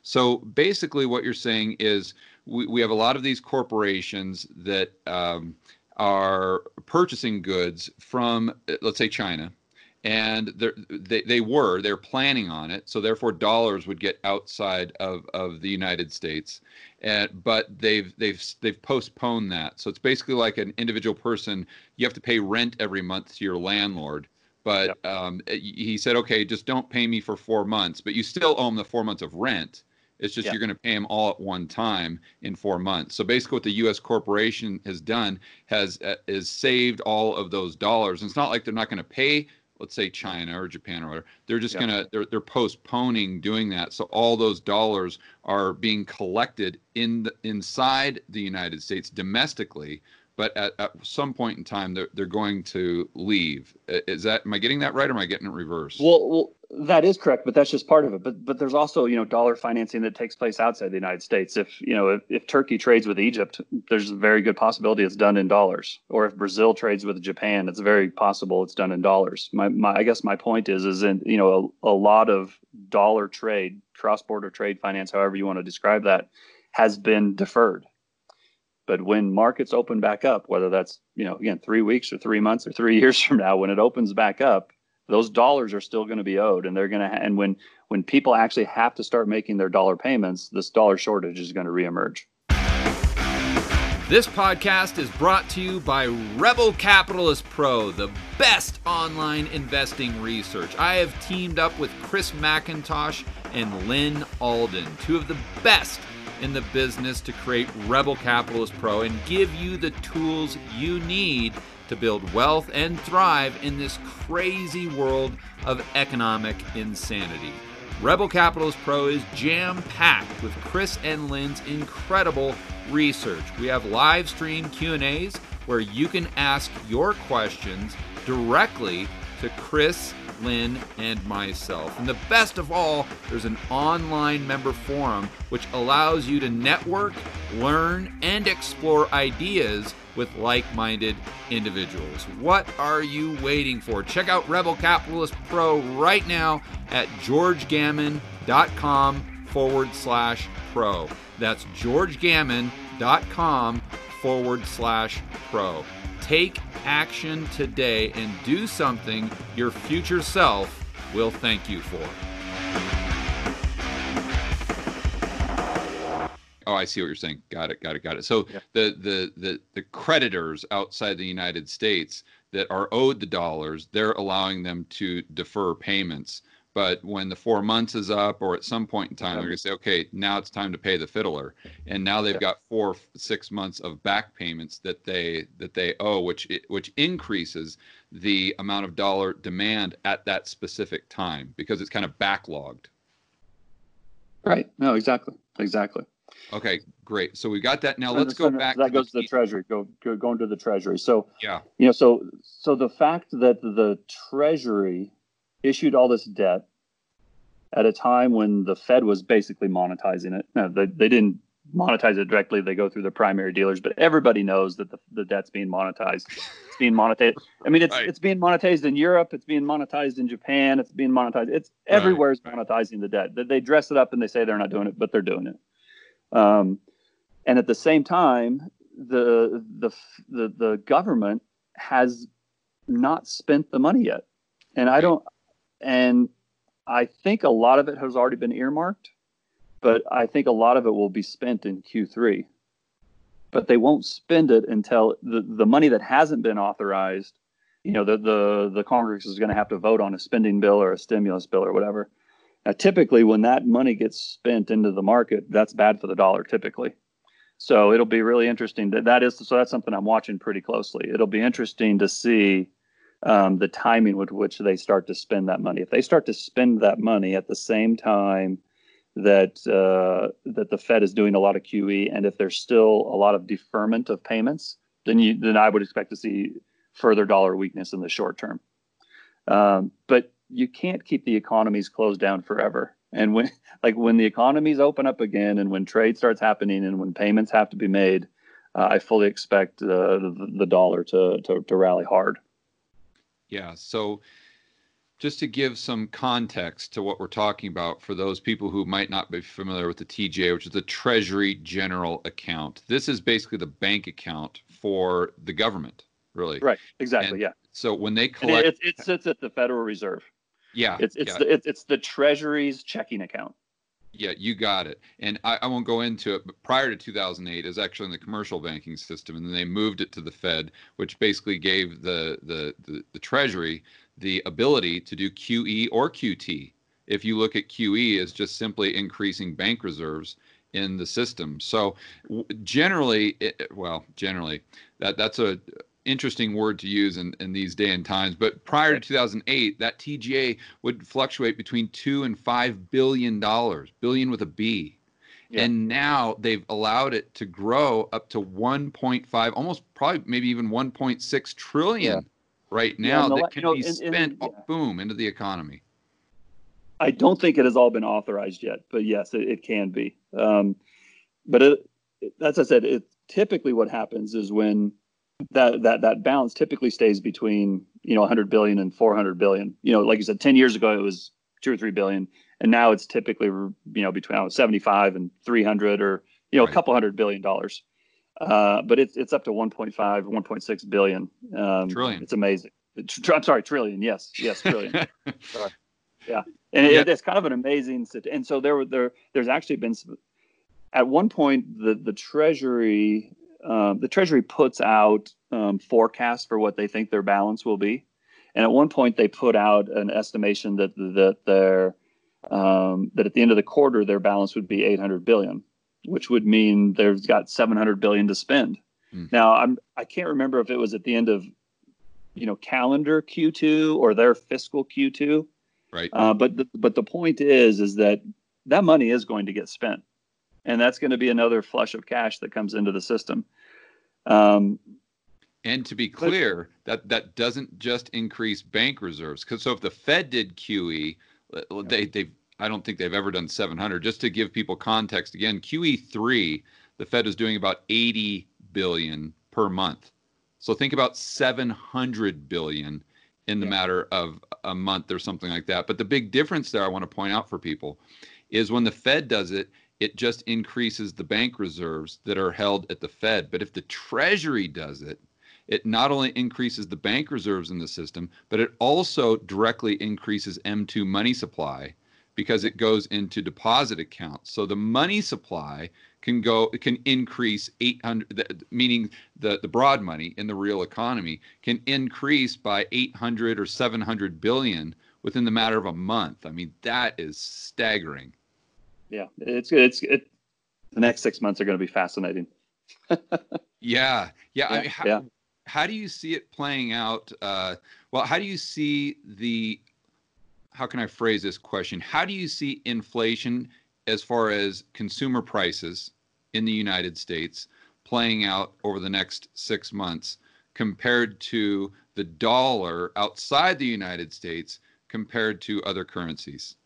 Speaker 1: So basically what you're saying is we, we have a lot of these corporations that um, are purchasing goods from, let's say, China. And they they were they're planning on it, so therefore dollars would get outside of, of the United States, and but they've they've they've postponed that. So it's basically like an individual person. You have to pay rent every month to your landlord, but yep. um, he said, okay, just don't pay me for four months, but you still owe him the four months of rent. It's just yep. you're going to pay him all at one time in four months. So basically, what the U S corporation has done has uh, is saved all of those dollars. And it's not like they're not going to pay, let's say, China or Japan or whatever. They're just yeah. gonna they're they're postponing doing that. So all those dollars are being collected in the, inside the United States domestically, but at, at some point in time they're they're going to leave. Is that am I getting that right, or am I getting it reversed?
Speaker 2: Well, well, that is correct, but that's just part of it. But but there's also, you know, dollar financing that takes place outside the United States. If you know if, if Turkey trades with Egypt, there's a very good possibility it's done in dollars. Or if Brazil trades with Japan, it's very possible it's done in dollars. My my I guess my point is is in you know a, a lot of dollar trade, cross-border trade finance, however you want to describe that, has been deferred. But when markets open back up, whether that's, you know, again, three weeks or three months or three years from now, when it opens back up, those dollars are still going to be owed. And they're going to, ha- and when, when people actually have to start making their dollar payments, this dollar shortage is going to reemerge.
Speaker 3: This podcast is brought to you by Rebel Capitalist Pro, the best online investing research. I have teamed up with Chris McIntosh and Lynn Alden, two of the best in the business, to create Rebel Capitalist Pro and give you the tools you need to build wealth and thrive in this crazy world of economic insanity. Rebel Capitalist Pro is jam-packed with Chris and Lynn's incredible research. We have live stream Q and A's where you can ask your questions directly to Chris, Lynn, and myself. And the best of all, there's an online member forum which allows you to network, learn, and explore ideas with like-minded individuals. What are you waiting for? Check out Rebel Capitalist Pro right now at georgegammon.com forward slash pro. That's georgegammon.com forward slash pro. Take action today and do something your future self will thank you for.
Speaker 1: Oh, I see what you're saying. Got it, got it, got it. So yeah. the, the the the creditors outside the United States that are owed the dollars, they're allowing them to defer payments. But when the four months is up, or at some point in time, yeah. they're going to say, okay, now it's time to pay the fiddler. And now they've yeah. got four, six months of back payments that they that they owe, which which increases the amount of dollar demand at that specific time because it's kind of backlogged.
Speaker 2: Right. No, exactly. Exactly.
Speaker 1: Okay, great. So we got that. Now
Speaker 2: so
Speaker 1: let's go back.
Speaker 2: That
Speaker 1: to
Speaker 2: goes
Speaker 1: the,
Speaker 2: to the Treasury. Go, go going to the Treasury. So
Speaker 1: yeah,
Speaker 2: you know, so so the fact that the Treasury issued all this debt at a time when the Fed was basically monetizing it. No, they, they didn't monetize it directly. They go through the primary dealers, but everybody knows that the, the debt's being monetized. It's being monetized. I mean, it's right. it's being monetized in Europe. It's being monetized in Japan. It's being monetized. It's everywhere is right. monetizing the debt. They dress it up and they say they're not doing it, but they're doing it. Um, and at the same time, the the the the government has not spent the money yet, and I don't. And I think a lot of it has already been earmarked, but I think a lot of it will be spent in Q three. But they won't spend it until the, the money that hasn't been authorized, you know, the, the, the Congress is going to have to vote on a spending bill or a stimulus bill or whatever. Now, typically, when that money gets spent into the market, that's bad for the dollar typically. So it'll be really interesting. That, that is, so that's something I'm watching pretty closely. It'll be interesting to see Um, the timing with which they start to spend that money. If they start to spend that money at the same time that uh, that the Fed is doing a lot of Q E, and if there's still a lot of deferment of payments, then you then I would expect to see further dollar weakness in the short term. Um, but you can't keep the economies closed down forever. And when like when the economies open up again, and when trade starts happening, and when payments have to be made, uh, I fully expect uh, the, the dollar to, to to rally hard.
Speaker 1: Yeah. So just to give some context to what we're talking about for those people who might not be familiar with the T G A, which is the Treasury General Account. This is basically the bank account for the government, really.
Speaker 2: Right. Exactly.
Speaker 1: And
Speaker 2: yeah.
Speaker 1: so when they collect,
Speaker 2: it, it, it sits at the Federal Reserve.
Speaker 1: Yeah,
Speaker 2: It's it's
Speaker 1: yeah.
Speaker 2: the it, it's the Treasury's checking account.
Speaker 1: Yeah, you got it. And I, I won't go into it, but prior to two thousand eight, it was actually in the commercial banking system, and then they moved it to the Fed, which basically gave the the the, the Treasury the ability to do Q E or Q T. If you look at Q E as just simply increasing bank reserves in the system. So w- generally, it, well, generally, that that's a interesting word to use in, in these day and times. But prior to two thousand eight, that T G A would fluctuate between two and five billion dollars, billion with a B. Yeah. And now they've allowed it to grow up to one point five, almost probably maybe even one point six trillion. Yeah. Right now, yeah, that can you know, be in, spent, in, yeah. boom, into the economy.
Speaker 2: I don't think it has all been authorized yet, but yes, it, it can be. Um, but it, it, as I said, it typically what happens is when that that that balance typically stays between you know one hundred billion and four hundred billion. You know, like you said, ten years ago it was two or three billion, and now it's typically you know between seventy-five and three hundred, or you know right. a couple hundred billion dollars. Uh, but it's it's up to one point five, one point six billion. Um,
Speaker 1: trillion.
Speaker 2: It's amazing. I'm sorry, trillion. Yes, yes, trillion. Sorry. Yeah, and yeah. It, it's kind of an amazing. And so there were there there's actually been some, at one point the the Treasury um, the Treasury puts out um, forecasts for what they think their balance will be, and at one point they put out an estimation that that their um, that at the end of the quarter their balance would be eight hundred billion. Which would mean they've got seven hundred billion to spend. Mm. Now, I'm I can't remember if it was at the end of, you know, calendar Q two or their fiscal Q two.
Speaker 1: Right.
Speaker 2: Uh, but the, but the point is, is that that money is going to get spent, and that's going to be another flush of cash that comes into the system. Um,
Speaker 1: and to be clear, but, that that doesn't just increase bank reserves, because so if the Fed did Q E, they they I don't think they've ever done seven hundred. Just to give people context, again, Q E three, the Fed is doing about eighty billion per month. So think about seven hundred billion in the yeah. matter of a month or something like that. But the big difference there I want to point out for people is when the Fed does it, it just increases the bank reserves that are held at the Fed. But if the Treasury does it, it not only increases the bank reserves in the system, but it also directly increases M two money supply, because it goes into deposit accounts. So the money supply can go, it can increase eight hundred, meaning the, the broad money in the real economy can increase by eight hundred or seven hundred billion within the matter of a month. I mean, that is staggering.
Speaker 2: Yeah, it's it's it. The next six months are going to be fascinating.
Speaker 1: yeah, yeah. I mean, how,
Speaker 2: yeah.
Speaker 1: how do you see it playing out? Uh, well, how do you see the How can I phrase this question? How do you see inflation as far as consumer prices in the United States playing out over the next six months compared to the dollar outside the United States compared to other currencies?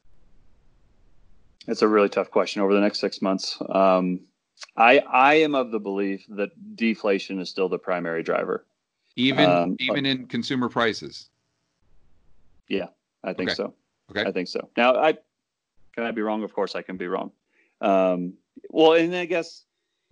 Speaker 2: It's a really tough question over the next six months. Um, I I am of the belief that deflation is still the primary driver.
Speaker 1: Even um, even in consumer prices?
Speaker 2: Yeah. I think
Speaker 1: okay.
Speaker 2: so.
Speaker 1: Okay.
Speaker 2: I think so. Now, I can I be wrong? Of course, I can be wrong. Um, well, and I guess,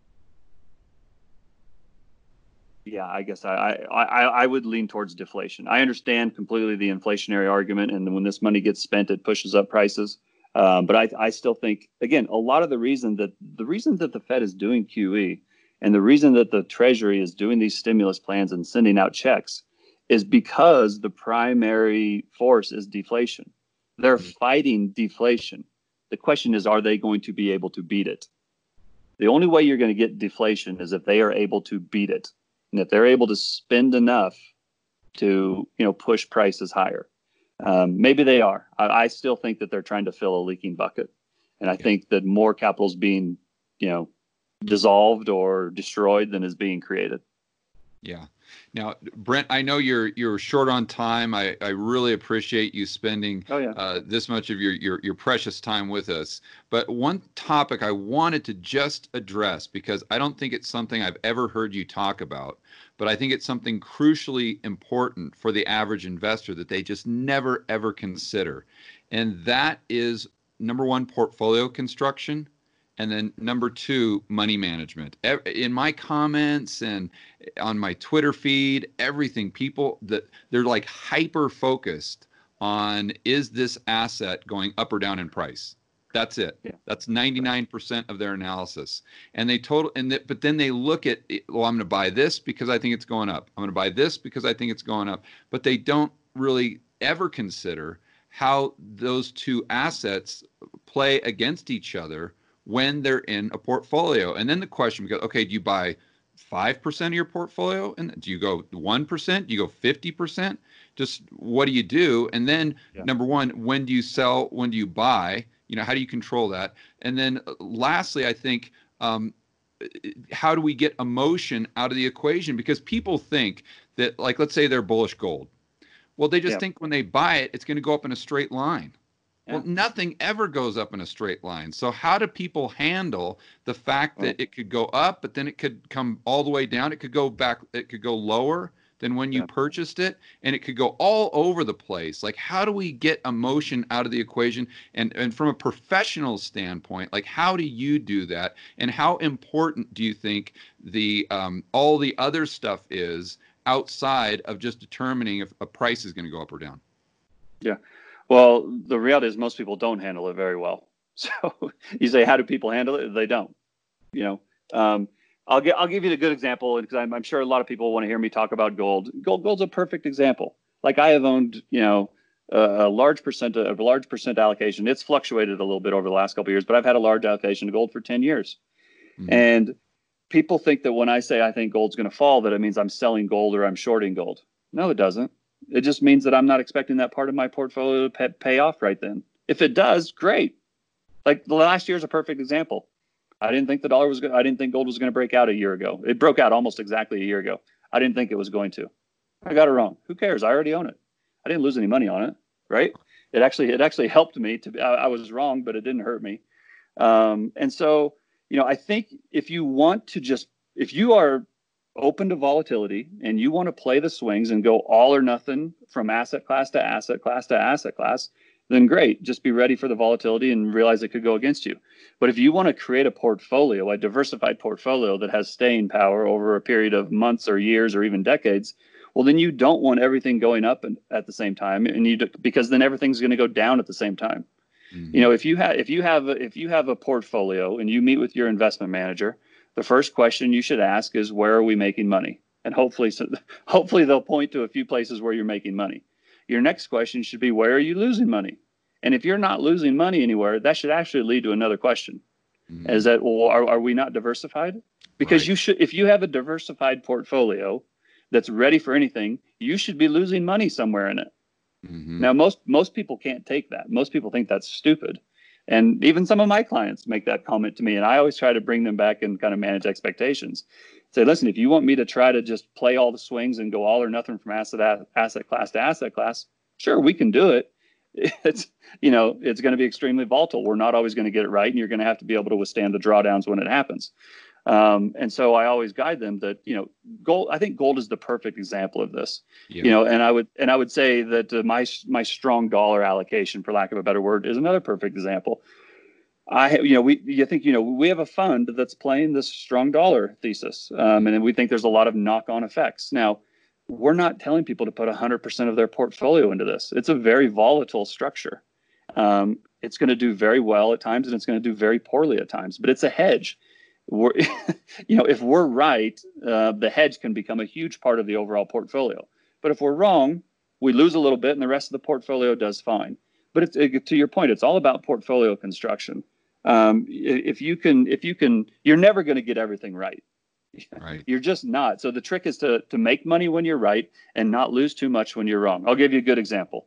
Speaker 2: yeah, I guess I, I I would lean towards deflation. I understand completely the inflationary argument, and when this money gets spent, it pushes up prices. Um, but I I still think, again, a lot of the reason that the reason that the Fed is doing Q E and the reason that the Treasury is doing these stimulus plans and sending out checks is because the primary force is deflation. They're fighting deflation. The question is, are they going to be able to beat it? The only way you're going to get deflation is if they are able to beat it. And if they're able to spend enough to, you know, push prices higher. Um, maybe they are. I, I still think that they're trying to fill a leaking bucket. And I think that more capital is being, you know, dissolved or destroyed than is being created.
Speaker 1: Yeah. Now, Brent, I know you're you're short on time. I, I really appreciate you spending
Speaker 2: Oh, yeah.
Speaker 1: uh, this much of your, your your precious time with us. But one topic I wanted to just address, because I don't think it's something I've ever heard you talk about, but I think it's something crucially important for the average investor that they just never, ever consider. And that is, number one, portfolio construction. And then number two, money management. In my comments and on my Twitter feed, everything, people that they're like hyper focused on, is this asset going up or down in price? That's it.
Speaker 2: Yeah.
Speaker 1: That's ninety-nine percent of their analysis. And they total and that, but then they look at, well, I'm going to buy this because I think it's going up. I'm going to buy this because I think it's going up. But they don't really ever consider how those two assets play against each other when they're in a portfolio. And then the question becomes, okay, do you buy five percent of your portfolio? And do you go one percent? Do you go fifty percent? Just what do you do? And then yeah. number one, when do you sell? When do you buy? You know, how do you control that? And then lastly, I think, um, how do we get emotion out of the equation? Because people think that, like, let's say they're bullish gold. Well, they just yeah. think when they buy it, it's going to go up in a straight line. Well, nothing ever goes up in a straight line. So how do people handle the fact that it could go up, but then it could come all the way down? It could go back. It could go lower than when you yeah. purchased it, and it could go all over the place. Like, how do we get emotion out of the equation? And and from a professional standpoint, like, how do you do that? And how important do you think the um, all the other stuff is outside of just determining if a price is going to go up or down?
Speaker 2: Yeah. Well, the reality is most people don't handle it very well. So you say, how do people handle it? They don't. You know, um, I'll get, I'll give you a good example, because I'm, I'm sure a lot of people want to hear me talk about gold. Gold, gold's a perfect example. Like, I have owned, you know, a, a large percent of a large percent allocation. It's fluctuated a little bit over the last couple of years, but I've had a large allocation to gold for ten years. Mm-hmm. And people think that when I say I think gold's going to fall, that it means I'm selling gold or I'm shorting gold. No, it doesn't. It just means that I'm not expecting that part of my portfolio to pay, pay off right then. If it does, great. Like, the last year is a perfect example. I didn't think the dollar was. Go- I didn't think gold was going to break out a year ago. It broke out almost exactly a year ago. I didn't think it was going to. I got it wrong. Who cares? I already own it. I didn't lose any money on it, right? It actually it actually helped me. To I, I was wrong, but it didn't hurt me. Um, and so, you know, I think if you want to just if you are open to volatility and you want to play the swings and go all or nothing from asset class to asset class to asset class, then great. Just be ready for the volatility and realize it could go against you. But if you want to create a portfolio, a diversified portfolio that has staying power over a period of months or years or even decades, well, then you don't want everything going up and, at the same time, and you do, because then everything's going to go down at the same time. Mm-hmm. You know, if you have if you have if you have a portfolio and you meet with your investment manager, the first question you should ask is, where are we making money? And hopefully, hopefully they'll point to a few places where you're making money. Your next question should be, where are you losing money? And if you're not losing money anywhere, that should actually lead to another question. Mm-hmm. Is that, well, are, are we not diversified? Because right. you should, if you have a diversified portfolio that's ready for anything, you should be losing money somewhere in it. Mm-hmm. Now, most most people can't take that. Most people think that's stupid. And even some of my clients make that comment to me, and I always try to bring them back and kind of manage expectations. Say, listen, if you want me to try to just play all the swings and go all or nothing from asset asset class to asset class, sure, we can do it. It's, you know, it's going to be extremely volatile. We're not always going to get it right, and you're going to have to be able to withstand the drawdowns when it happens. Um, and so I always guide them that, you know, gold, I think gold is the perfect example of this, yeah. you know, and I would, and I would say that uh, my, my strong dollar allocation, for lack of a better word, is another perfect example. I, you know, we, you think, you know, we have a fund that's playing this strong dollar thesis. Um, and we think there's a lot of knock-on effects. Now, we're not telling people to put one hundred percent of their portfolio into this. It's a very volatile structure. Um, it's going to do very well at times, and it's going to do very poorly at times, but it's a hedge. We're, you know, if we're right, uh, the hedge can become a huge part of the overall portfolio. But if we're wrong, we lose a little bit, and the rest of the portfolio does fine. But it's, it, to your point, it's all about portfolio construction. Um, if you can, if you can, you're never going to get everything right. Right. You're just not. So the trick is to to make money when you're right and not lose too much when you're wrong. I'll give you a good example.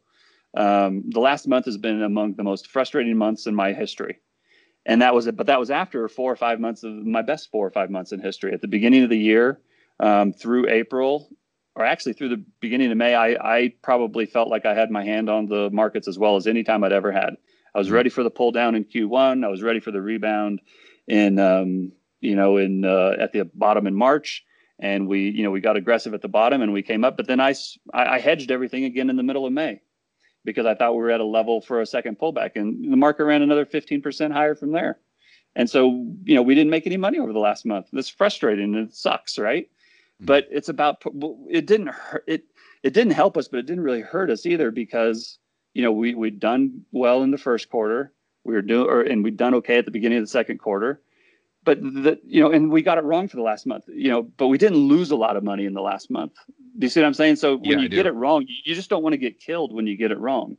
Speaker 2: Um, the last month has been among the most frustrating months in my history. And that was it. But that was after four or five months of my best four or five months in history. At the beginning of the year, um, through April, or actually through the beginning of May, I, I probably felt like I had my hand on the markets as well as any time I'd ever had. I was mm-hmm. ready for the pull down in Q one. I was ready for the rebound in, um, you know, in uh, at the bottom in March. And we, you know, we got aggressive at the bottom and we came up. But then I, I hedged everything again in the middle of May because I thought we were at a level for a second pullback. And the market ran another fifteen percent higher from there. And so, you know, we didn't make any money over the last month. That's frustrating and it sucks, right? Mm-hmm. But it's about, it didn't hurt, it, it didn't help us, but it didn't really hurt us either because, you know, we, we'd done well in the first quarter. We were doing, or, and we'd done okay at the beginning of the second quarter. But, the, you know, and we got it wrong for the last month, you know, but we didn't lose a lot of money in the last month. Do you see what I'm saying? So when yeah, you get it wrong, you just don't want to get killed when you get it wrong.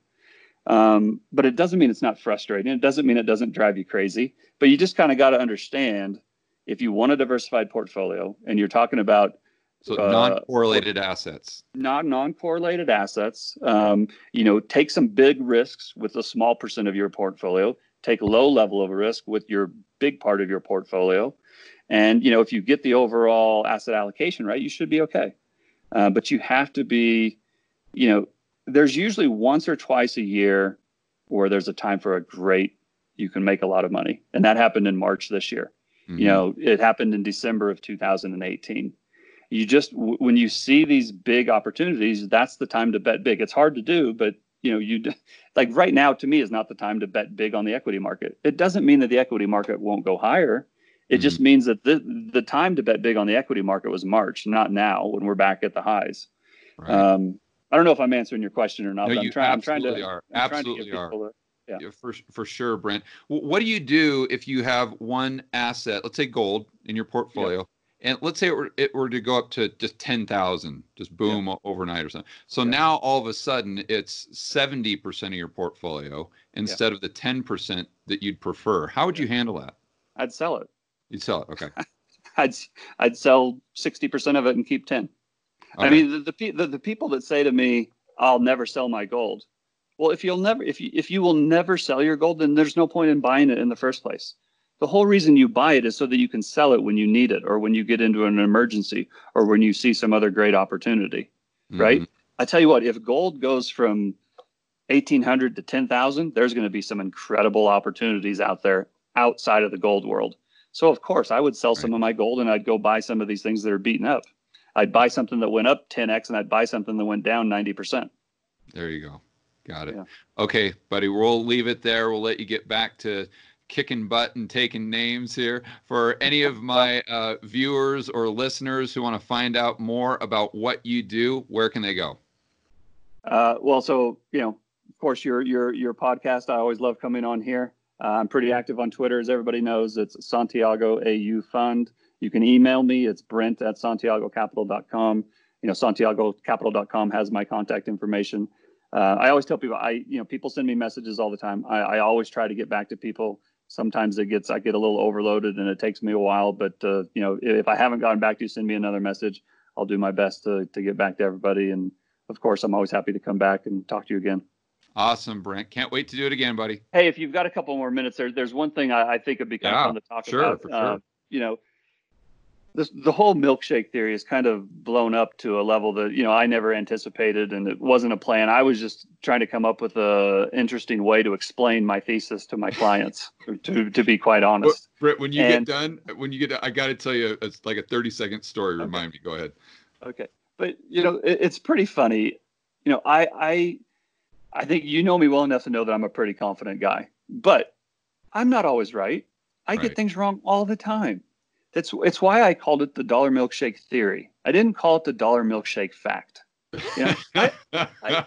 Speaker 2: Um, but it doesn't mean it's not frustrating. It doesn't mean it doesn't drive you crazy. But you just kind of got to understand if you want a diversified portfolio and you're talking about
Speaker 1: so uh, non-correlated assets,
Speaker 2: not non-correlated assets, um, you know, take some big risks with a small percent of your portfolio, take a low level of risk with your big part of your portfolio. And, you know, if you get the overall asset allocation right, you should be okay. Uh, but you have to be, you know, there's usually once or twice a year where there's a time for a great, you can make a lot of money. And that happened in March this year. Mm-hmm. You know, it happened in December of two thousand eighteen. You just, w- when you see these big opportunities, that's the time to bet big. It's hard to do, but you know, you like right now to me is not the time to bet big on the equity market. It doesn't mean that the equity market won't go higher. It mm-hmm. just means that the, the time to bet big on the equity market was March, not now when we're back at the highs. Right. Um, I don't know if I'm answering your question or not.
Speaker 1: No,
Speaker 2: but I'm
Speaker 1: you
Speaker 2: trying,
Speaker 1: absolutely
Speaker 2: I'm trying to,
Speaker 1: are.
Speaker 2: I'm
Speaker 1: absolutely
Speaker 2: trying to
Speaker 1: are.
Speaker 2: To, yeah.
Speaker 1: yeah, for for sure, Brent. What do you do if you have one asset, let's say gold, in your portfolio, yeah. and let's say it were, it were to go up to just ten thousand, just boom yeah. overnight or something. So yeah. now all of a sudden it's seventy percent of your portfolio instead yeah. of the ten percent that you'd prefer. How would yeah. you handle that?
Speaker 2: I'd sell it.
Speaker 1: You'd sell it. Okay.
Speaker 2: I'd I'd sell sixty percent of it and keep ten. Okay. I mean, the, the the the people that say to me, "I'll never sell my gold." Well, if you'll never, if you if you will never sell your gold, then there's no point in buying it in the first place. The whole reason you buy it is so that you can sell it when you need it, or when you get into an emergency, or when you see some other great opportunity, mm-hmm. right? I tell you what, if gold goes from eighteen hundred to ten thousand, there's going to be some incredible opportunities out there outside of the gold world. So of course, I would sell right. some of my gold and I'd go buy some of these things that are beaten up. I'd buy something that went up ten x and I'd buy something that went down ninety percent.
Speaker 1: There you go. Got it. Yeah. Okay, buddy, we'll leave it there. We'll let you get back to kicking butt and taking names here. For any of my uh, viewers or listeners who want to find out more about what you do, where can they go?
Speaker 2: Uh, well, so, you know, of course, your your your podcast, I always love coming on here. Uh, I'm pretty active on Twitter, as everybody knows. It's Santiago A U Fund. You can email me. It's Brent at Santiago Capital dot com. You know, Santiago Capital dot com has my contact information. Uh, I always tell people, I, you know, people send me messages all the time. I, I always try to get back to people. Sometimes it gets, I get a little overloaded and it takes me a while, but, uh, you know, if I haven't gotten back to you, send me another message. I'll do my best to, to get back to everybody. And of course, I'm always happy to come back and talk to you again.
Speaker 1: Awesome, Brent. Can't wait to do it again, buddy.
Speaker 2: Hey, if you've got a couple more minutes, there, there's one thing I, I think would be kind yeah, of fun to talk
Speaker 1: sure,
Speaker 2: about.
Speaker 1: For sure.
Speaker 2: Uh, you know, this, the whole milkshake theory is kind of blown up to a level that, you know, I never anticipated, and it wasn't a plan. I was just trying to come up with a interesting way to explain my thesis to my clients, to to be quite honest.
Speaker 1: Well, Brent, when you and, get done, when you get done, I got to tell you, it's like a thirty second story. Remind okay. me. Go ahead.
Speaker 2: Okay. But, you know, it, it's pretty funny. You know, I, I, I think you know me well enough to know that I'm a pretty confident guy, but I'm not always right. I right. get things wrong all the time. That's it's why I called it the dollar milkshake theory. I didn't call it the dollar milkshake fact. You know, I, I,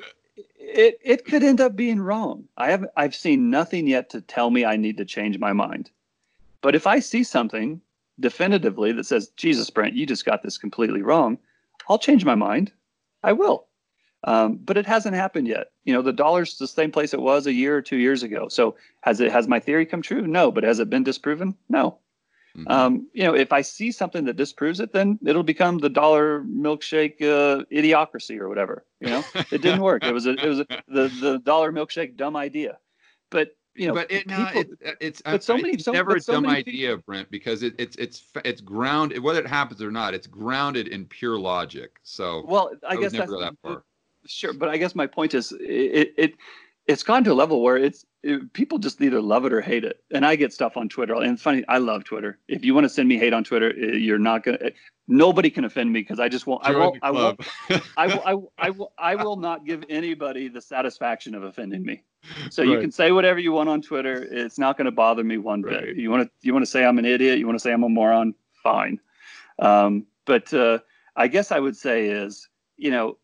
Speaker 2: it it could end up being wrong. I have I've seen nothing yet to tell me I need to change my mind. But if I see something definitively that says, "Jesus, Brent, you just got this completely wrong," I'll change my mind. I will. Um, but it hasn't happened yet. You know, the dollar's the same place it was a year or two years ago. So has it has my theory come true? No. But has it been disproven? No. Mm-hmm. Um, you know, if I see something that disproves it, then it'll become the dollar milkshake uh, idiocracy or whatever. You know, it didn't work. It was a, it was a, the the dollar milkshake dumb idea. But you know,
Speaker 1: but it, no,
Speaker 2: people,
Speaker 1: it, it's,
Speaker 2: but so
Speaker 1: I,
Speaker 2: many,
Speaker 1: it's
Speaker 2: so,
Speaker 1: never a
Speaker 2: so
Speaker 1: dumb
Speaker 2: many
Speaker 1: idea,
Speaker 2: people,
Speaker 1: Brent, because it, it's it's it's grounded. Whether it happens or not, it's grounded in pure logic. So
Speaker 2: well, I,
Speaker 1: I would
Speaker 2: guess
Speaker 1: never
Speaker 2: that's
Speaker 1: go that far.
Speaker 2: sure. But I guess my point is it, it, it's gone to a level where it's it, people just either love it or hate it. And I get stuff on Twitter, and it's funny, I love Twitter. If you want to send me hate on Twitter, you're not going to, nobody can offend me because I just won't, I won't, I won't, I will, I will, I will, I will not give anybody the satisfaction of offending me. So right. You can say whatever you want on Twitter. It's not going to bother me one bit. Right. You want to, you want to say I'm an idiot. You want to say I'm a moron. Fine. Um, but uh, I guess I would say is, you know,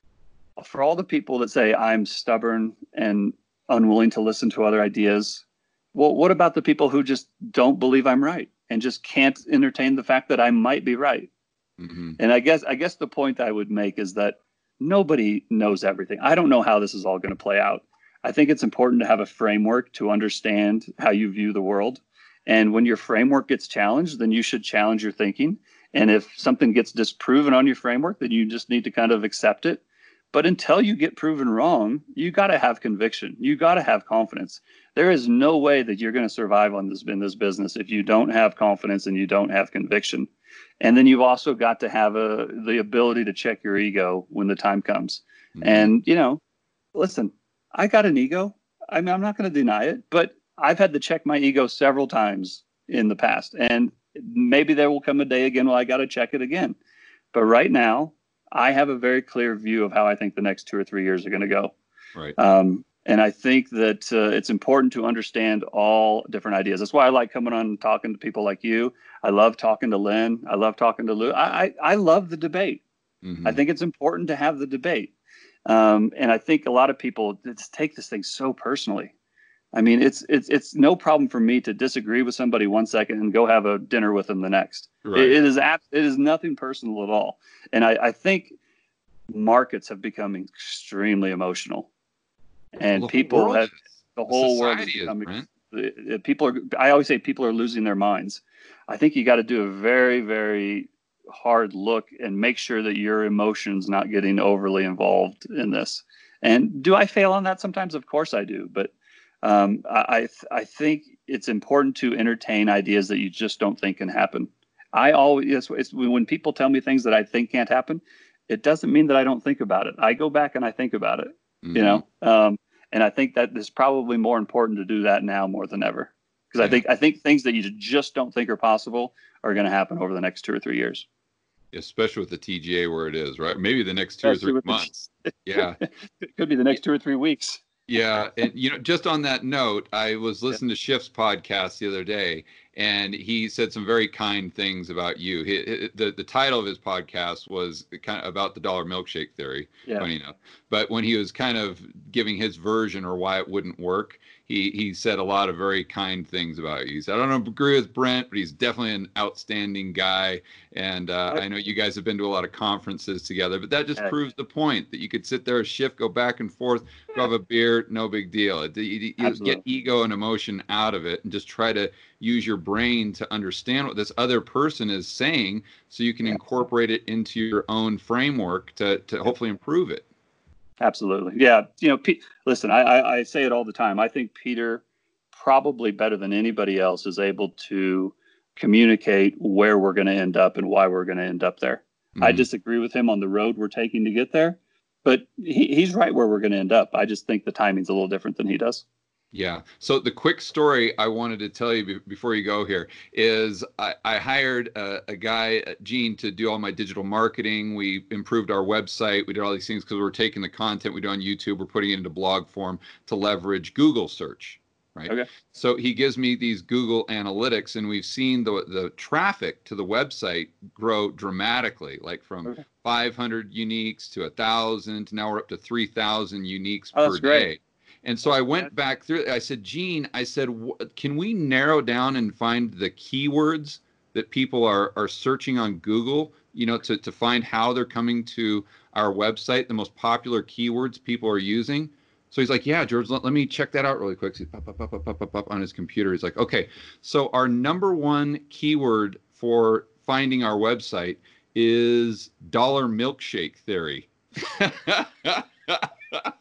Speaker 2: for all the people that say I'm stubborn and unwilling to listen to other ideas, well, what about the people who just don't believe I'm right and just can't entertain the fact that I might be right? Mm-hmm. And I guess I guess the point I would make is that nobody knows everything. I don't know how this is all going to play out. I think it's important to have a framework to understand how you view the world. And when your framework gets challenged, then you should challenge your thinking. And if something gets disproven on your framework, then you just need to kind of accept it. But until you get proven wrong, you got to have conviction. You got to have confidence. There is no way that you're going to survive on this in this business if you don't have confidence and you don't have conviction. And then you've also got to have a the ability to check your ego when the time comes. Mm-hmm. And, you know, listen, I got an ego. I mean, I'm not going to deny it, but I've had to check my ego several times in the past. And maybe there will come a day again where I got to check it again. But right now, I have a very clear view of how I think the next two or three years are going to go.
Speaker 1: Right.
Speaker 2: Um, and I think that uh, it's important to understand all different ideas. That's why I like coming on and talking to people like you. I love talking to Lynn. I love talking to Lou. I, I, I love the debate. Mm-hmm. I think it's important to have the debate. Um, and I think a lot of people just take this thing so personally. I mean, it's it's it's no problem for me to disagree with somebody one second and go have a dinner with them the next. Right. It, it is ab- it is nothing personal at all. And I, I think markets have become extremely emotional, and well, people have the whole world is becoming. Is, people are. I always say people are losing their minds. I think you got to do a very very hard look and make sure that your emotions not getting overly involved in this. And do I fail on that sometimes? Of course I do, but. Um, I I think it's important to entertain ideas that you just don't think can happen. I always it's, it's when people tell me things that I think can't happen, it doesn't mean that I don't think about it. I go back and I think about it, mm-hmm. you know. Um, and I think that it's probably more important to do that now more than ever, because yeah. I think I think things that you just don't think are possible are going to happen over the next two or three years.
Speaker 1: Especially with the T G A where it is, right? Maybe the next two Especially or three months. The, yeah,
Speaker 2: it could be the next two or three weeks.
Speaker 1: Yeah, and you know, just on that note, I was listening to Schiff's podcast the other day, and he said some very kind things about you. He, he, the the title of his podcast was kind of about the dollar milkshake theory, yeah. funny enough. But when he was kind of giving his version or why it wouldn't work, he he said a lot of very kind things about you. He said, I don't agree with Brent, but he's definitely an outstanding guy. And uh, I know you guys have been to a lot of conferences together, but that just Heck. proves the point that you could sit there, Schiff, go back and forth, go have a beer, no big deal. You, you, you get ego and emotion out of it and just try to use your brain to understand what this other person is saying so you can yeah. incorporate it into your own framework to, to hopefully improve it.
Speaker 2: Absolutely. Yeah. You know, Pete, listen, I, I, I say it all the time. I think Peter probably better than anybody else is able to communicate where we're going to end up and why we're going to end up there. Mm-hmm. I disagree with him on the road we're taking to get there, but he, he's right where we're going to end up. I just think the timing's a little different than he does.
Speaker 1: Yeah. So the quick story I wanted to tell you be- before you go here is I, I hired a, a guy, Gene, to do all my digital marketing. We improved our website. We did all these things because we're taking the content we do on YouTube, we're putting it into blog form to leverage Google search. Right. Okay. So he gives me these Google analytics, and we've seen the the traffic to the website grow dramatically, like from okay. five hundred uniques to a thousand. Now we're up to three thousand uniques
Speaker 2: oh,
Speaker 1: per
Speaker 2: that's great.
Speaker 1: day. And so I went back through it. I said, Gene, I said, can we narrow down and find the keywords that people are are searching on Google, you know, to, to find how they're coming to our website, the most popular keywords people are using? So he's like, yeah, George, let, let me check that out really quick. So he's pop, pop, pop, pop, pop, pop on his computer. He's like, okay, so our number one keyword for finding our website is dollar milkshake theory.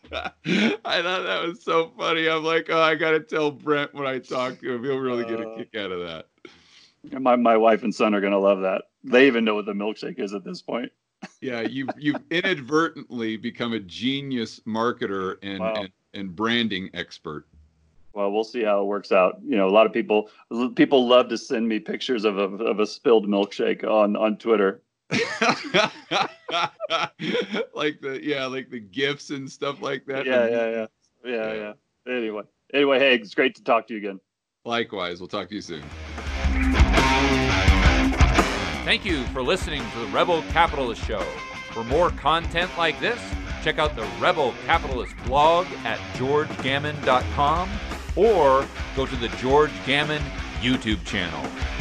Speaker 1: I thought that was so funny. I'm like, oh, I got to tell Brent when I talk to him. He'll really get a kick out of that.
Speaker 2: My my wife and son are going to love that. They even know what the milkshake is at this point.
Speaker 1: Yeah, you've, you've inadvertently become a genius marketer and,
Speaker 2: Wow.
Speaker 1: and, and branding expert.
Speaker 2: Well, we'll see how it works out. You know, a lot of people people love to send me pictures of a, of a spilled milkshake on, on Twitter.
Speaker 1: Like the yeah, like the gifts and stuff like that.
Speaker 2: Yeah, yeah, yeah, yeah, yeah. Anyway, anyway, hey, it's great to talk to you again.
Speaker 1: Likewise, we'll talk to you soon.
Speaker 3: Thank you for listening to the Rebel Capitalist Show. For more content like this, check out the Rebel Capitalist blog at george gammon dot com or go to the George Gammon YouTube channel.